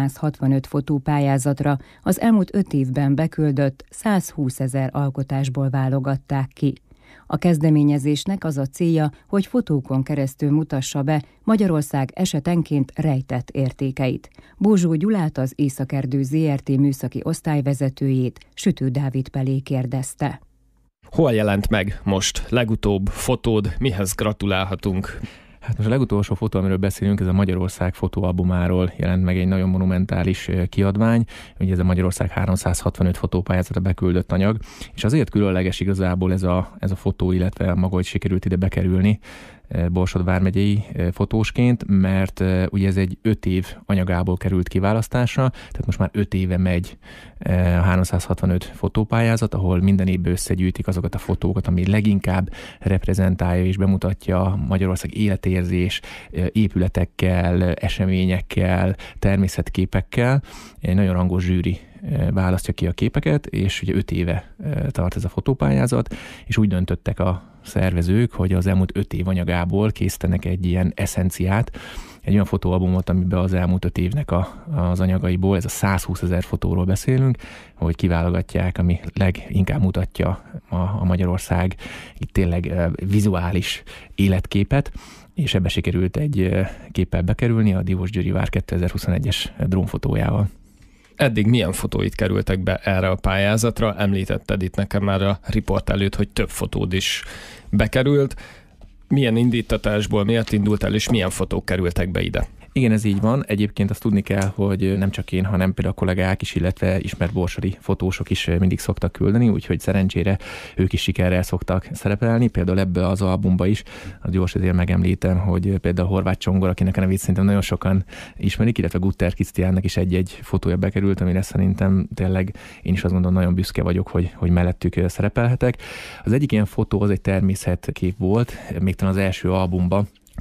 365 fotópályázatra az elmúlt 5 évben beküldött 120 000 alkotásból válogatták ki. A kezdeményezésnek az a célja, hogy fotókon keresztül mutassa be Magyarország esetenként rejtett értékeit. Bózsó Gyulát, az Északerdő Zrt. Műszaki osztályvezetőjét Sütő Dávid Pelé kérdezte. Hol jelent meg most legutóbb fotód, mihez gratulálhatunk? Hát most a legutolsó fotó, amiről beszélünk, ez a Magyarország fotóalbumáról jelent meg egy nagyon monumentális kiadvány. Ugye ez a Magyarország 365 fotópályázatra beküldött anyag, és azért különleges igazából ez a fotó, illetve maga, hogy sikerült ide bekerülni Borsod vármegyei fotósként, mert ugye ez egy 5 év anyagából került kiválasztásra, tehát most már 5 éve megy a 365 fotópályázat, ahol minden évben összegyűjtik azokat a fotókat, ami leginkább reprezentálja és bemutatja Magyarország életérzés, épületekkel, eseményekkel, természetképekkel. Egy nagyon rangos zsűri választja ki a képeket, és ugye 5 éve tart ez a fotópályázat, és úgy döntöttek a szervezők, hogy az elmúlt 5 év anyagából készítenek egy ilyen eszenciát, egy olyan fotóalbumot, amiben az elmúlt 5 évnek az anyagaiból, ez a 120 000 fotóról beszélünk, hogy kiválogatják, ami leginkább mutatja a Magyarország itt tényleg vizuális életképet, és ebbe sikerült egy képpel bekerülni a Diósgyőri vár 2021-es drónfotójával. Eddig milyen fotóit kerültek be erre a pályázatra? Említetted itt nekem már a riport előtt, hogy több fotód is bekerült. Milyen indítatásból, miért indult el, és milyen fotók kerültek be ide? Igen, ez így van. Egyébként azt tudni kell, hogy nem csak én, hanem például a kollégák is, illetve ismert borsodi fotósok is mindig szoktak küldeni, úgyhogy szerencsére ők is sikerrel szoktak szerepelni. Például ebbe az albumba is, az gyors azért megemlítem, hogy például Horváth Csongor, akinek a nevét szerintem nagyon sokan ismerik, illetve Gutter Krisztiánnak is egy fotója bekerült, amire szerintem tényleg én is azt gondolom, nagyon büszke vagyok, hogy mellettük szerepelhetek. Az egyik ilyen fotó az egy természetkép volt, még talán az első albumba.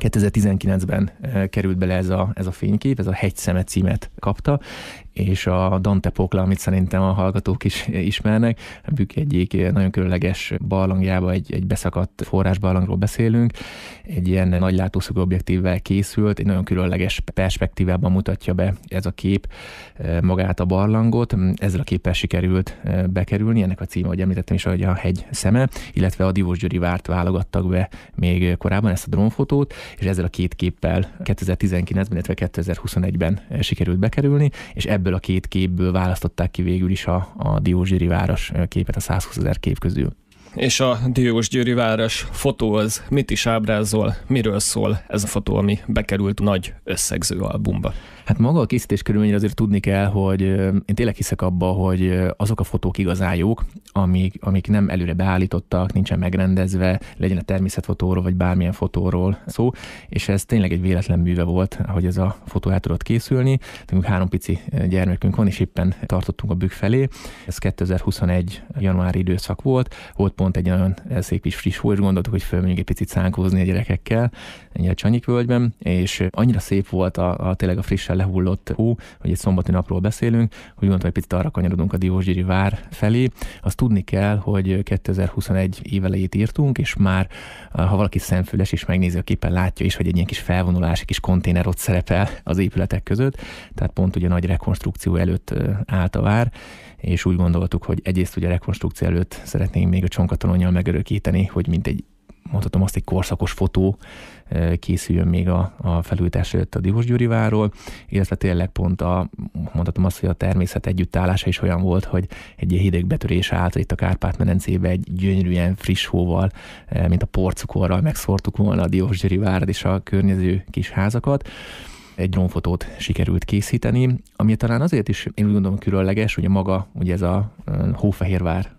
2019-ben került bele ez a fénykép, ez a Hegyszeme címet kapta, és a Dante Pokla, amit szerintem a hallgatók is ismernek, a Bükk egyik nagyon különleges barlangjába, egy beszakadt forrásbarlangról beszélünk, egy ilyen nagy látószögű objektívvel készült, egy nagyon különleges perspektívában mutatja be ez a kép magát a barlangot. Ezzel a képpel sikerült bekerülni, ennek a címe, ahogy említettem is, hogy a Hegyszeme, illetve a Diósgyőri várt válogattak be még korábban ezt a drónfotót, és ezzel a 2 képpel 2019-ben, illetve 2021-ben sikerült bekerülni, és ebből a 2 képből választották ki végül is a Diósgyőri város képet a 120 000 kép közül. És a Diósgyőri város fotó az mit is ábrázol, miről szól ez a fotó, ami bekerült nagy összegző albumba? Hát maga a készítés körülményre azért tudni kell, hogy én tényleg hiszek abba, hogy azok a fotók igazán jók, amik nem előre beállítottak, nincsen megrendezve, legyen a természetfotóról, vagy bármilyen fotóról szó, és ez tényleg egy véletlen műve volt, hogy ez a fotó el tudott készülni. Nekünk 3 pici gyermekünk van, és éppen tartottunk a Bükk felé. Ez 2021. januári időszak volt pont egy nagyon szép kis friss hó, és gondoltuk, hogy fölmegyünk egy picit szánkózni a gyerekekkel, a Csanyikvölgyben, és annyira szép volt tényleg a frissen lehullott hó, hogy egy szombati napról beszélünk, hogy gondoltam, hogy picit arra kanyarodunk a Diósgyőri vár felé. Azt tudni kell, hogy 2021 év elejét írtunk, és már ha valaki szemfüles is megnézi a képen, látja is, hogy egy ilyen kis felvonulás, egy kis konténer ott szerepel az épületek között, tehát pont ugye nagy rekonstrukció előtt állt a vár, és úgy gondoltuk, hogy egyrészt ugye a rekonstrukció előtt szeretnénk még a csonkatalonnyal megörökíteni, hogy mint egy, mondhatom azt, egy korszakos fotó készüljön még a felújítás előtt a Diósgyőri várról, illetve tényleg pont mondhatom azt, hogy a természet együttállása is olyan volt, hogy egy ilyen hideg betörés állt itt a Kárpát-medencébe egy gyönyörűen friss hóval, mint a porcukorral megszórtuk volna a Diósgyőri várat és a környező kis házakat. Egy drónfotót sikerült készíteni, ami talán azért is én úgy gondolom különleges, ugye maga ugye ez a Hófehérvár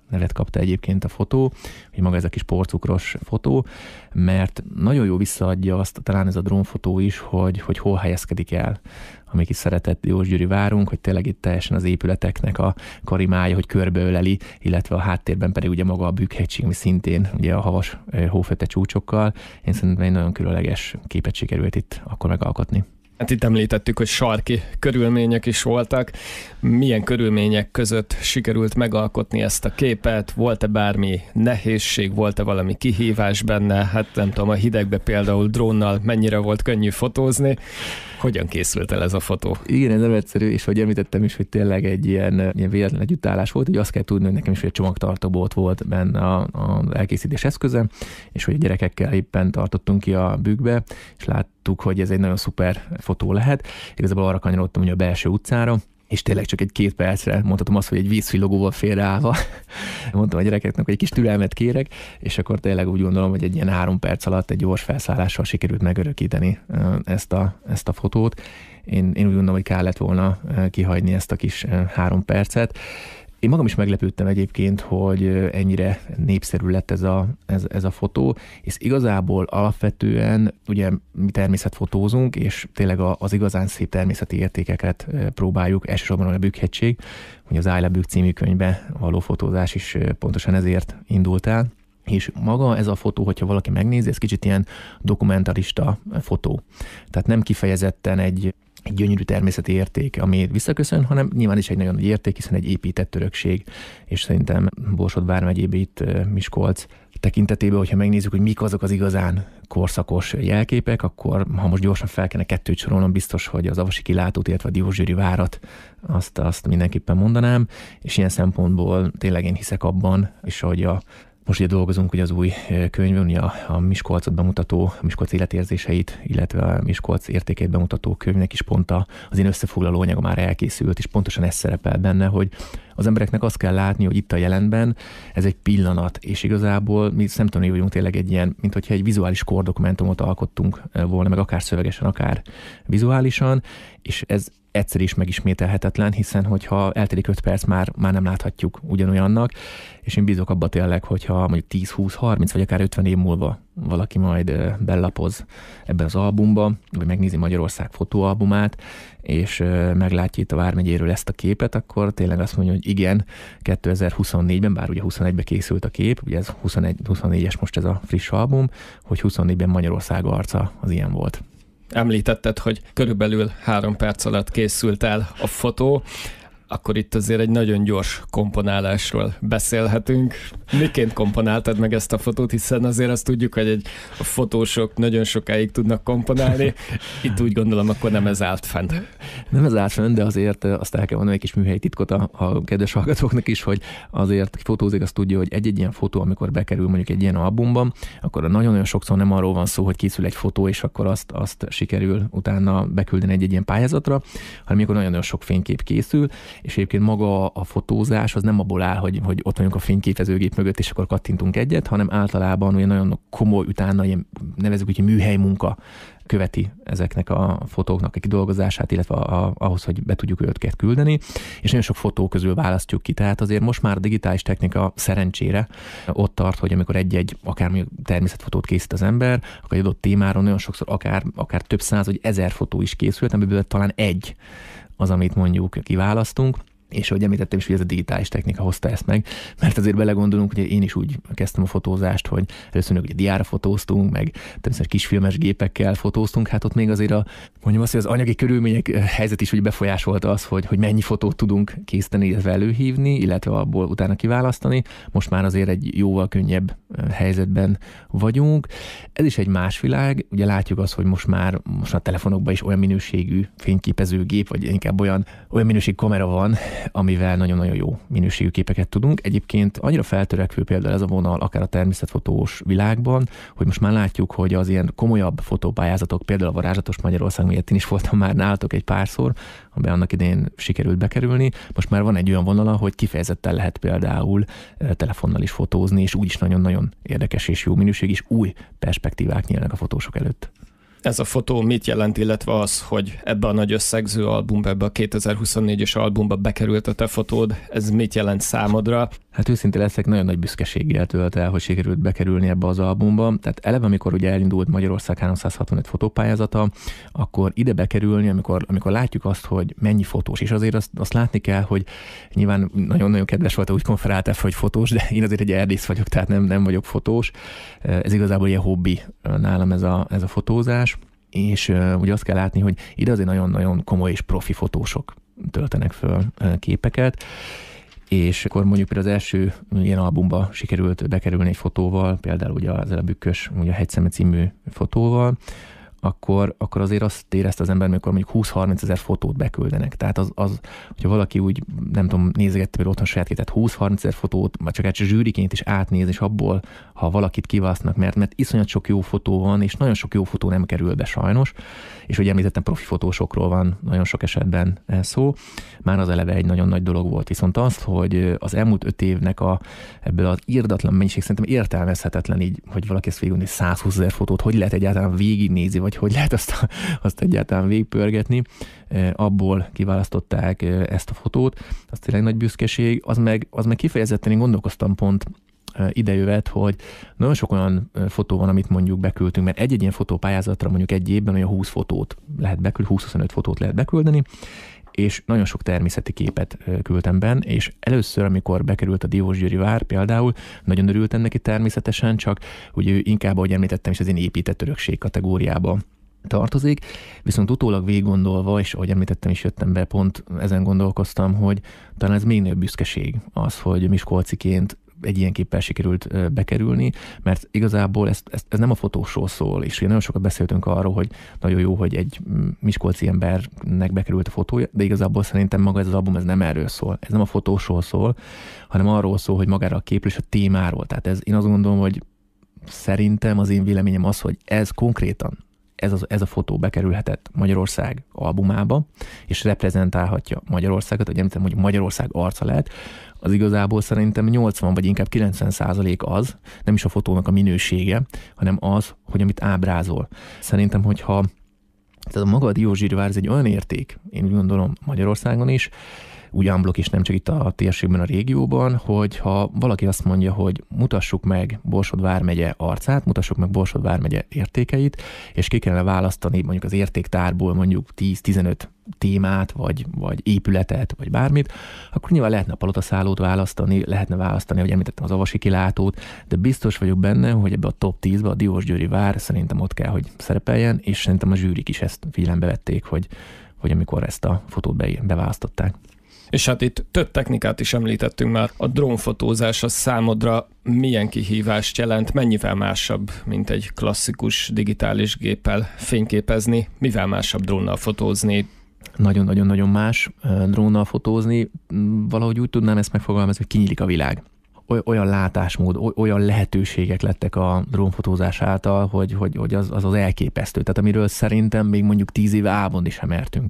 nevet kapta egyébként a fotó, hogy maga ez a kis porcukros fotó, mert nagyon jó visszaadja azt, talán ez a drónfotó is, hogy hol helyezkedik el a mi kis szeretett Diósgyőri várunk, hogy tényleg itt teljesen az épületeknek a karimája, hogy körbeöleli, illetve a háttérben pedig ugye maga a Bükk-hegység, ami szintén ugye a havas hóföte csúcsokkal. Én szerintem egy nagyon különleges képet sikerült itt akkor megalkotni. Hát itt említettük, hogy sarki körülmények is voltak. Milyen körülmények között sikerült megalkotni ezt a képet? Volt-e bármi nehézség, volt-e valami kihívás benne? Hát nem tudom, a hidegbe például drónnal mennyire volt könnyű fotózni? Hogyan készült el ez a fotó? Igen, ez nem egyszerű, és hogy említettem is, hogy tényleg egy ilyen véletlen együttállás volt, hogy azt kell tudni, hogy nekem is egy csomagtartóból volt benne az elkészítés eszköze, és hogy a gyerekekkel éppen tartottunk ki a Bükkbe, és láttuk, hogy ez egy nagyon szuper fotó lehet. Igazából arra kanyarodtam ugye a belső utcára, és tényleg csak egy 2 percre mondhatom azt, hogy egy vízfilogóval félreállva mondtam a gyerekeknek, hogy egy kis türelmet kérek, és akkor tényleg úgy gondolom, hogy egy ilyen 3 perc alatt egy gyors felszállással sikerült megörökíteni ezt a fotót. Én úgy gondolom, hogy kellett volna kihagyni ezt a kis 3 percet. Én magam is meglepődtem egyébként, hogy ennyire népszerű lett ez a fotó, és igazából alapvetően ugye mi természetfotózunk, és tényleg az igazán szép természeti értékeket próbáljuk, elsősorban a Bükk-hegység, hogy az I Love Bükk című könyvbe való fotózás is pontosan ezért indult el. És maga ez a fotó, hogyha valaki megnézi, ez kicsit ilyen dokumentarista fotó. Tehát nem kifejezetten egy gyönyörű természeti érték, ami visszaköszön, hanem nyilván is egy nagyon nagy érték, hiszen egy épített örökség, és szerintem Borsod vármegyében itt Miskolc tekintetében, hogyha megnézzük, hogy mik azok az igazán korszakos jelképek, akkor ha most gyorsan fel kellene 2 sorolnom, biztos, hogy az Avasi kilátót, illetve a Diósgyőri várat, azt mindenképpen mondanám, és ilyen szempontból tényleg én hiszek abban, és hogy most ugye dolgozunk ugye az új könyvön, ugye a Miskolcot bemutató, a Miskolc életérzéseit, illetve a Miskolc értékeit bemutató könyvnek is pont az én összefoglaló anyaga már elkészült, és pontosan ez szerepel benne, hogy az embereknek azt kell látni, hogy itt a jelenben ez egy pillanat, és igazából mi szemtanúi vagyunk tényleg egy ilyen, mint hogyha egy vizuális kordokumentumot alkottunk volna, meg akár szövegesen, akár vizuálisan, és ez egyszer is megismételhetetlen, hiszen hogyha eltelik 5 perc, már nem láthatjuk ugyanolyannak, és én bízok abba tényleg, hogyha mondjuk 10, 20, 30 vagy akár 50 év múlva valaki majd bellapoz ebbe az albumba, vagy megnézi Magyarország fotóalbumát, és meglátja itt a Vármegyéről ezt a képet, akkor tényleg azt mondja, hogy igen, 2024-ben, bár ugye 21-ben készült a kép, ugye ez 24-es most ez a friss album, hogy 24-ben Magyarország arca az ilyen volt. Említetted, hogy körülbelül 3 perc alatt készült el a fotó, akkor itt azért egy nagyon gyors komponálásról beszélhetünk. Miként komponáltad meg ezt a fotót, hiszen azért azt tudjuk, hogy a fotósok nagyon sokáig tudnak komponálni. Itt úgy gondolom, akkor nem ez állt fent. Nem ez állt fent, de azért azt el kell mondani egy kis műhelyi titkot a kedves hallgatóknak is, hogy azért aki fotózik, azt tudja, hogy egy ilyen fotó, amikor bekerül mondjuk egy ilyen albumban, akkor nagyon-nagyon sokszor nem arról van szó, hogy készül egy fotó, és akkor azt sikerül utána beküldeni egy ilyen pályázatra, hanem amikor nagyon-nagyon sok fénykép készül, és egyébként maga a fotózás az nem abból áll, hogy ott vagyunk a fényképezőgép mögött, és akkor kattintunk egyet, hanem általában olyan nagyon komoly utána, ilyen nevezzük úgy, hogy műhely munka követi ezeknek a fotóknak a kidolgozását, illetve ahhoz, hogy be tudjuk őket küldeni, és nagyon sok fotó közül választjuk ki. Tehát azért most már a digitális technika szerencsére ott tart, hogy amikor egy-egy akár természetfotót készít az ember, akkor egy adott témáról nagyon sokszor akár több 100 vagy 1000 fotó is készült, amiből talán egy az, amit mondjuk kiválasztunk, és ahogy említettem is, hogy ez a digitális technika hozta ezt meg, mert azért belegondolunk, hogy én is úgy kezdtem a fotózást, hogy először ugye diára fotóztunk, meg természetesen kisfilmes gépekkel fotóztunk, hát ott még azért mondjam azt, hogy az anyagi körülmények helyzet is úgy befolyásolta az, hogy mennyi fotót tudunk készíteni, illetve előhívni, illetve abból utána kiválasztani. Most már azért egy jóval könnyebb helyzetben vagyunk. Ez is egy más világ, ugye látjuk azt, hogy most már a telefonokban is olyan minőségű fényképezőgép, vagy inkább olyan minőségű kamera van, amivel nagyon-nagyon jó minőségű képeket tudunk. Egyébként annyira feltörekvő például ez a vonal, akár a természetfotós világban, hogy most már látjuk, hogy az ilyen komolyabb fotópályázatok, például a Varázslatos Magyarország, miért én is voltam már nálatok egy párszor, amiben annak idején sikerült bekerülni. Most már van egy olyan vonala, hogy kifejezetten lehet például telefonnal is fotózni, és úgyis nagyon-nagyon érdekes és jó minőség, és új perspektívák nyílnak a fotósok előtt. Ez a fotó mit jelent, illetve az, hogy ebbe a nagy összegző albumba, ebbe a 2024-es albumba bekerült a te fotód, ez mit jelent számodra? Hát őszintén leszek, nagyon nagy büszkeséggel tölt el, hogy sikerült bekerülni ebbe az albumba. Tehát eleve, amikor ugye elindult Magyarország 365 fotópályázata, akkor ide bekerülni, amikor látjuk azt, hogy mennyi fotós, és azért azt látni kell, hogy nyilván nagyon-nagyon kedves volt, úgy konferáltál, hogy fotós, de én azért egy erdész vagyok, tehát nem vagyok fotós. Ez igazából ilyen hobbi nálam ez a fotózás, és ugye azt kell látni, hogy ide azért nagyon-nagyon komoly és profi fotósok töltenek föl képeket, és akkor mondjuk például az első ilyen albumba sikerült bekerülni egy fotóval, például ugye az a bükkös, ugye a Hegyszeme című fotóval, akkor azért azt érezte az ember, amikor mondjuk 20-30 ezer fotót beküldenek. Tehát az, hogyha valaki úgy, nem tudom, nézegette például otthon saját képet, 20-30 ezer fotót, vagy csak egy zsűriként is átnéz, és abból, ha valakit kiválasztnak, mert iszonyat sok jó fotó van, és nagyon sok jó fotó nem kerül be sajnos, és ugye említettem, profi fotósokról van nagyon sok esetben szó, már az eleve egy nagyon nagy dolog volt. Viszont azt, hogy az elmúlt 5 évnek ebből az irdatlan mennyiség szerintem értelmezhetetlen így, hogy valaki ezt végignéz 120 ezer fotót, hogy lehet egyáltalán végignézni, vagy hogy lehet azt egyáltalán végigpörgetni. Abból kiválasztották ezt a fotót. Az tényleg nagy büszkeség. Az meg kifejezetten én gondolkoztam pont idejövet, hogy nagyon sok olyan fotó van, amit mondjuk beküldtünk, mert egy ilyen fotópályázatra mondjuk egy évben olyan 20 fotót lehet beküldeni, 20-25 fotót lehet beküldeni, és nagyon sok természeti képet küldtem benne, és először, amikor bekerült a Diósgyőri vár például, nagyon örültem neki természetesen, csak ugye ő inkább, ahogy említettem, is az én épített örökség kategóriába tartozik, viszont utólag végig gondolva, és ahogy említettem is jöttem be, pont ezen gondolkoztam, hogy talán ez még nagyobb büszkeség az, hogy miskolciként egy ilyen képpel sikerült bekerülni, mert igazából ez nem a fotósról szól, és nagyon sokat beszéltünk arról, hogy nagyon jó, hogy egy miskolci embernek bekerült a fotója, de igazából szerintem maga ez az album ez nem erről szól. Ez nem a fotósról szól, hanem arról szól, hogy magára a képről és a témáról. Tehát én azt gondolom, hogy szerintem az én véleményem az, hogy ez konkrétan ez a fotó bekerülhetett Magyarország albumába, és reprezentálhatja Magyarországot, hogy említem, hogy Magyarország arca lehet, az igazából szerintem 80 vagy inkább 90% az, nem is a fotónak a minősége, hanem az, hogy amit ábrázol. Szerintem, hogyha tehát a maga a Diósgyőri vár ez egy olyan érték, én úgy gondolom Magyarországon is, úgy unblock is, nem csak itt a térségben, a régióban, hogy ha valaki azt mondja, hogy mutassuk meg Borsod vármegye arcát, mutassuk meg Borsod vármegye értékeit, és ki kellene választani mondjuk az értéktárból mondjuk 10-15 témát, vagy épületet, vagy bármit, akkor nyilván lehetne a palotaszállót választani, lehetne választani, hogy említettem az Avasi kilátót, de biztos vagyok benne, hogy ebbe a top 10-be a Diósgyőri vár szerintem ott kell, hogy szerepeljen, és szerintem a zsűrik is ezt figyelembe vették, hogy amikor ezt a fotót beválasztották. És hát itt több technikát is említettünk már. A drónfotózás a számodra milyen kihívást jelent, mennyivel másabb, mint egy klasszikus digitális géppel fényképezni, mivel másabb drónnal fotózni? Nagyon-nagyon-nagyon más drónnal fotózni. Valahogy úgy tudnám ezt megfogalmazni, hogy kinyílik a világ. Olyan látásmód, olyan lehetőségek lettek a drónfotózás által, hogy az elképesztő. Tehát amiről szerintem még mondjuk 10 éve álmodni sem mertünk.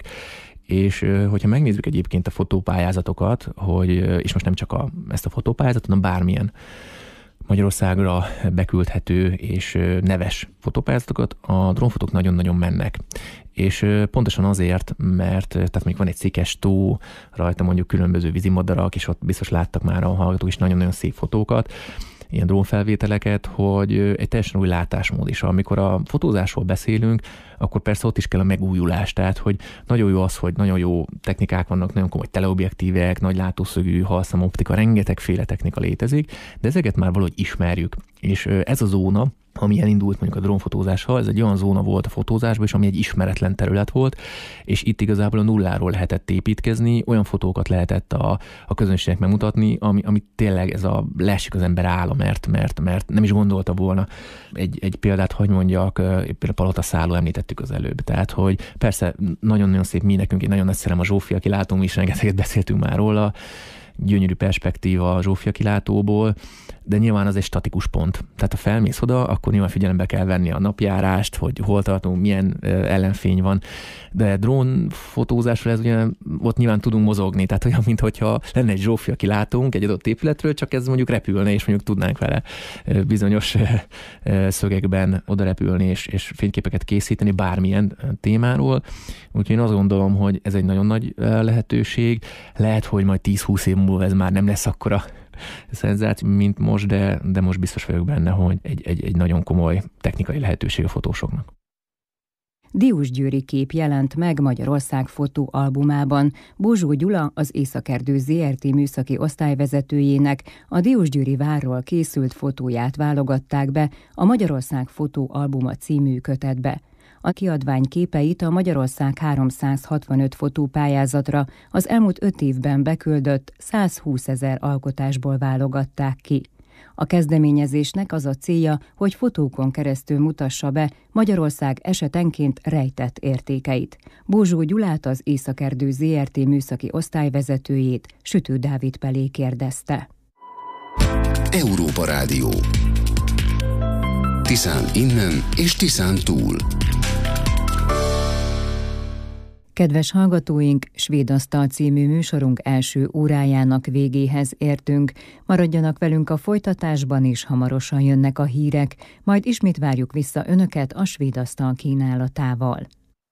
És hogyha megnézzük egyébként a fotópályázatokat, és most nem csak ezt a fotópályázatot, hanem bármilyen Magyarországra beküldhető és neves fotópályázatokat, a drónfotók nagyon-nagyon mennek. És pontosan azért, mert tehát még van egy székes tó, rajta mondjuk különböző vízimadarak, és ott biztos láttak már a hallgatók is nagyon-nagyon szép fotókat, ilyen drónfelvételeket, hogy egy teljesen új látásmód is. Amikor a fotózásról beszélünk, akkor persze ott is kell a megújulás. Tehát, hogy nagyon jó az, hogy nagyon jó technikák vannak, nagyon komoly teleobjektívek, nagy látószögű, halszamoptika, rengetegféle technika létezik, de ezeket már valahogy ismerjük. És ez a zóna, ami elindult mondjuk a drónfotózással, ez egy olyan zóna volt a fotózásban, és ami egy ismeretlen terület volt, és itt igazából a nulláról lehetett építkezni, olyan fotókat lehetett a közönségnek megmutatni, ami tényleg ez leesik az ember álla, mert nem is gondolta volna. Egy példát hagy mondjak, például Palotaszálló említettük az előbb. Tehát, hogy persze nagyon-nagyon szép mi nekünk, egy nagyon nagy szerelem a Zsófia kilátón, mi is rengeteget beszéltünk már róla, gyönyörű perspektíva a Zsófia kilátóból, de nyilván az egy statikus pont. Tehát ha felmész oda, akkor nyilván figyelembe kell venni a napjárást, hogy hol tartunk, milyen ellenfény van, de drónfotózásról ez ugye ott nyilván tudunk mozogni, tehát olyan, mintha lenne egy Zsófia kilátónk egy adott épületről, csak ez mondjuk repülne, és mondjuk tudnánk vele bizonyos szögekben oda repülni, és fényképeket készíteni bármilyen témáról. Úgyhogy én azt gondolom, hogy ez egy nagyon nagy lehetőség. Lehet, hogy majd 10-20 év múlva ez már nem lesz akkora szenzáció, mint most, de most biztos vagyok benne, hogy egy nagyon komoly technikai lehetőség a fotósoknak. Diósgyőri kép jelent meg Magyarország fotóalbumában. Bózsó Gyula, az Északerdő ZRT műszaki osztályvezetőjének a Diósgyőri várról készült fotóját válogatták be a Magyarország fotóalbuma című kötetbe. A kiadvány képeit a Magyarország 365 fotópályázatra az elmúlt 5 évben beküldött 120 000 alkotásból válogatták ki. A kezdeményezésnek az a célja, hogy fotókon keresztül mutassa be Magyarország esetenként rejtett értékeit. Bózsó Gyulát, az Északerdő ZRT műszaki osztályvezetőjét, Sütő Dávid Pelé kérdezte. Európa Rádió. Tiszán innen és Tiszán túl. Kedves hallgatóink, Svéd Asztal című műsorunk első órájának végéhez értünk. Maradjanak velünk a folytatásban is, hamarosan jönnek a hírek, majd ismét várjuk vissza Önöket a Svéd Asztal kínálatával.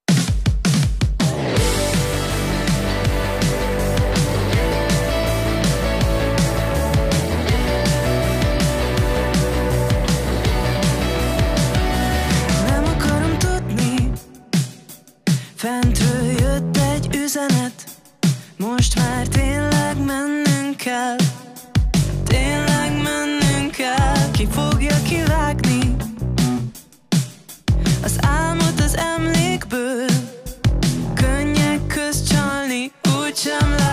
Fentről jött egy üzenet, most már tényleg mennünk kell. Tényleg mennünk kell. Ki fogja kivágni az álmot az emlékből? Könnyek közt csalni, úgysem lehet.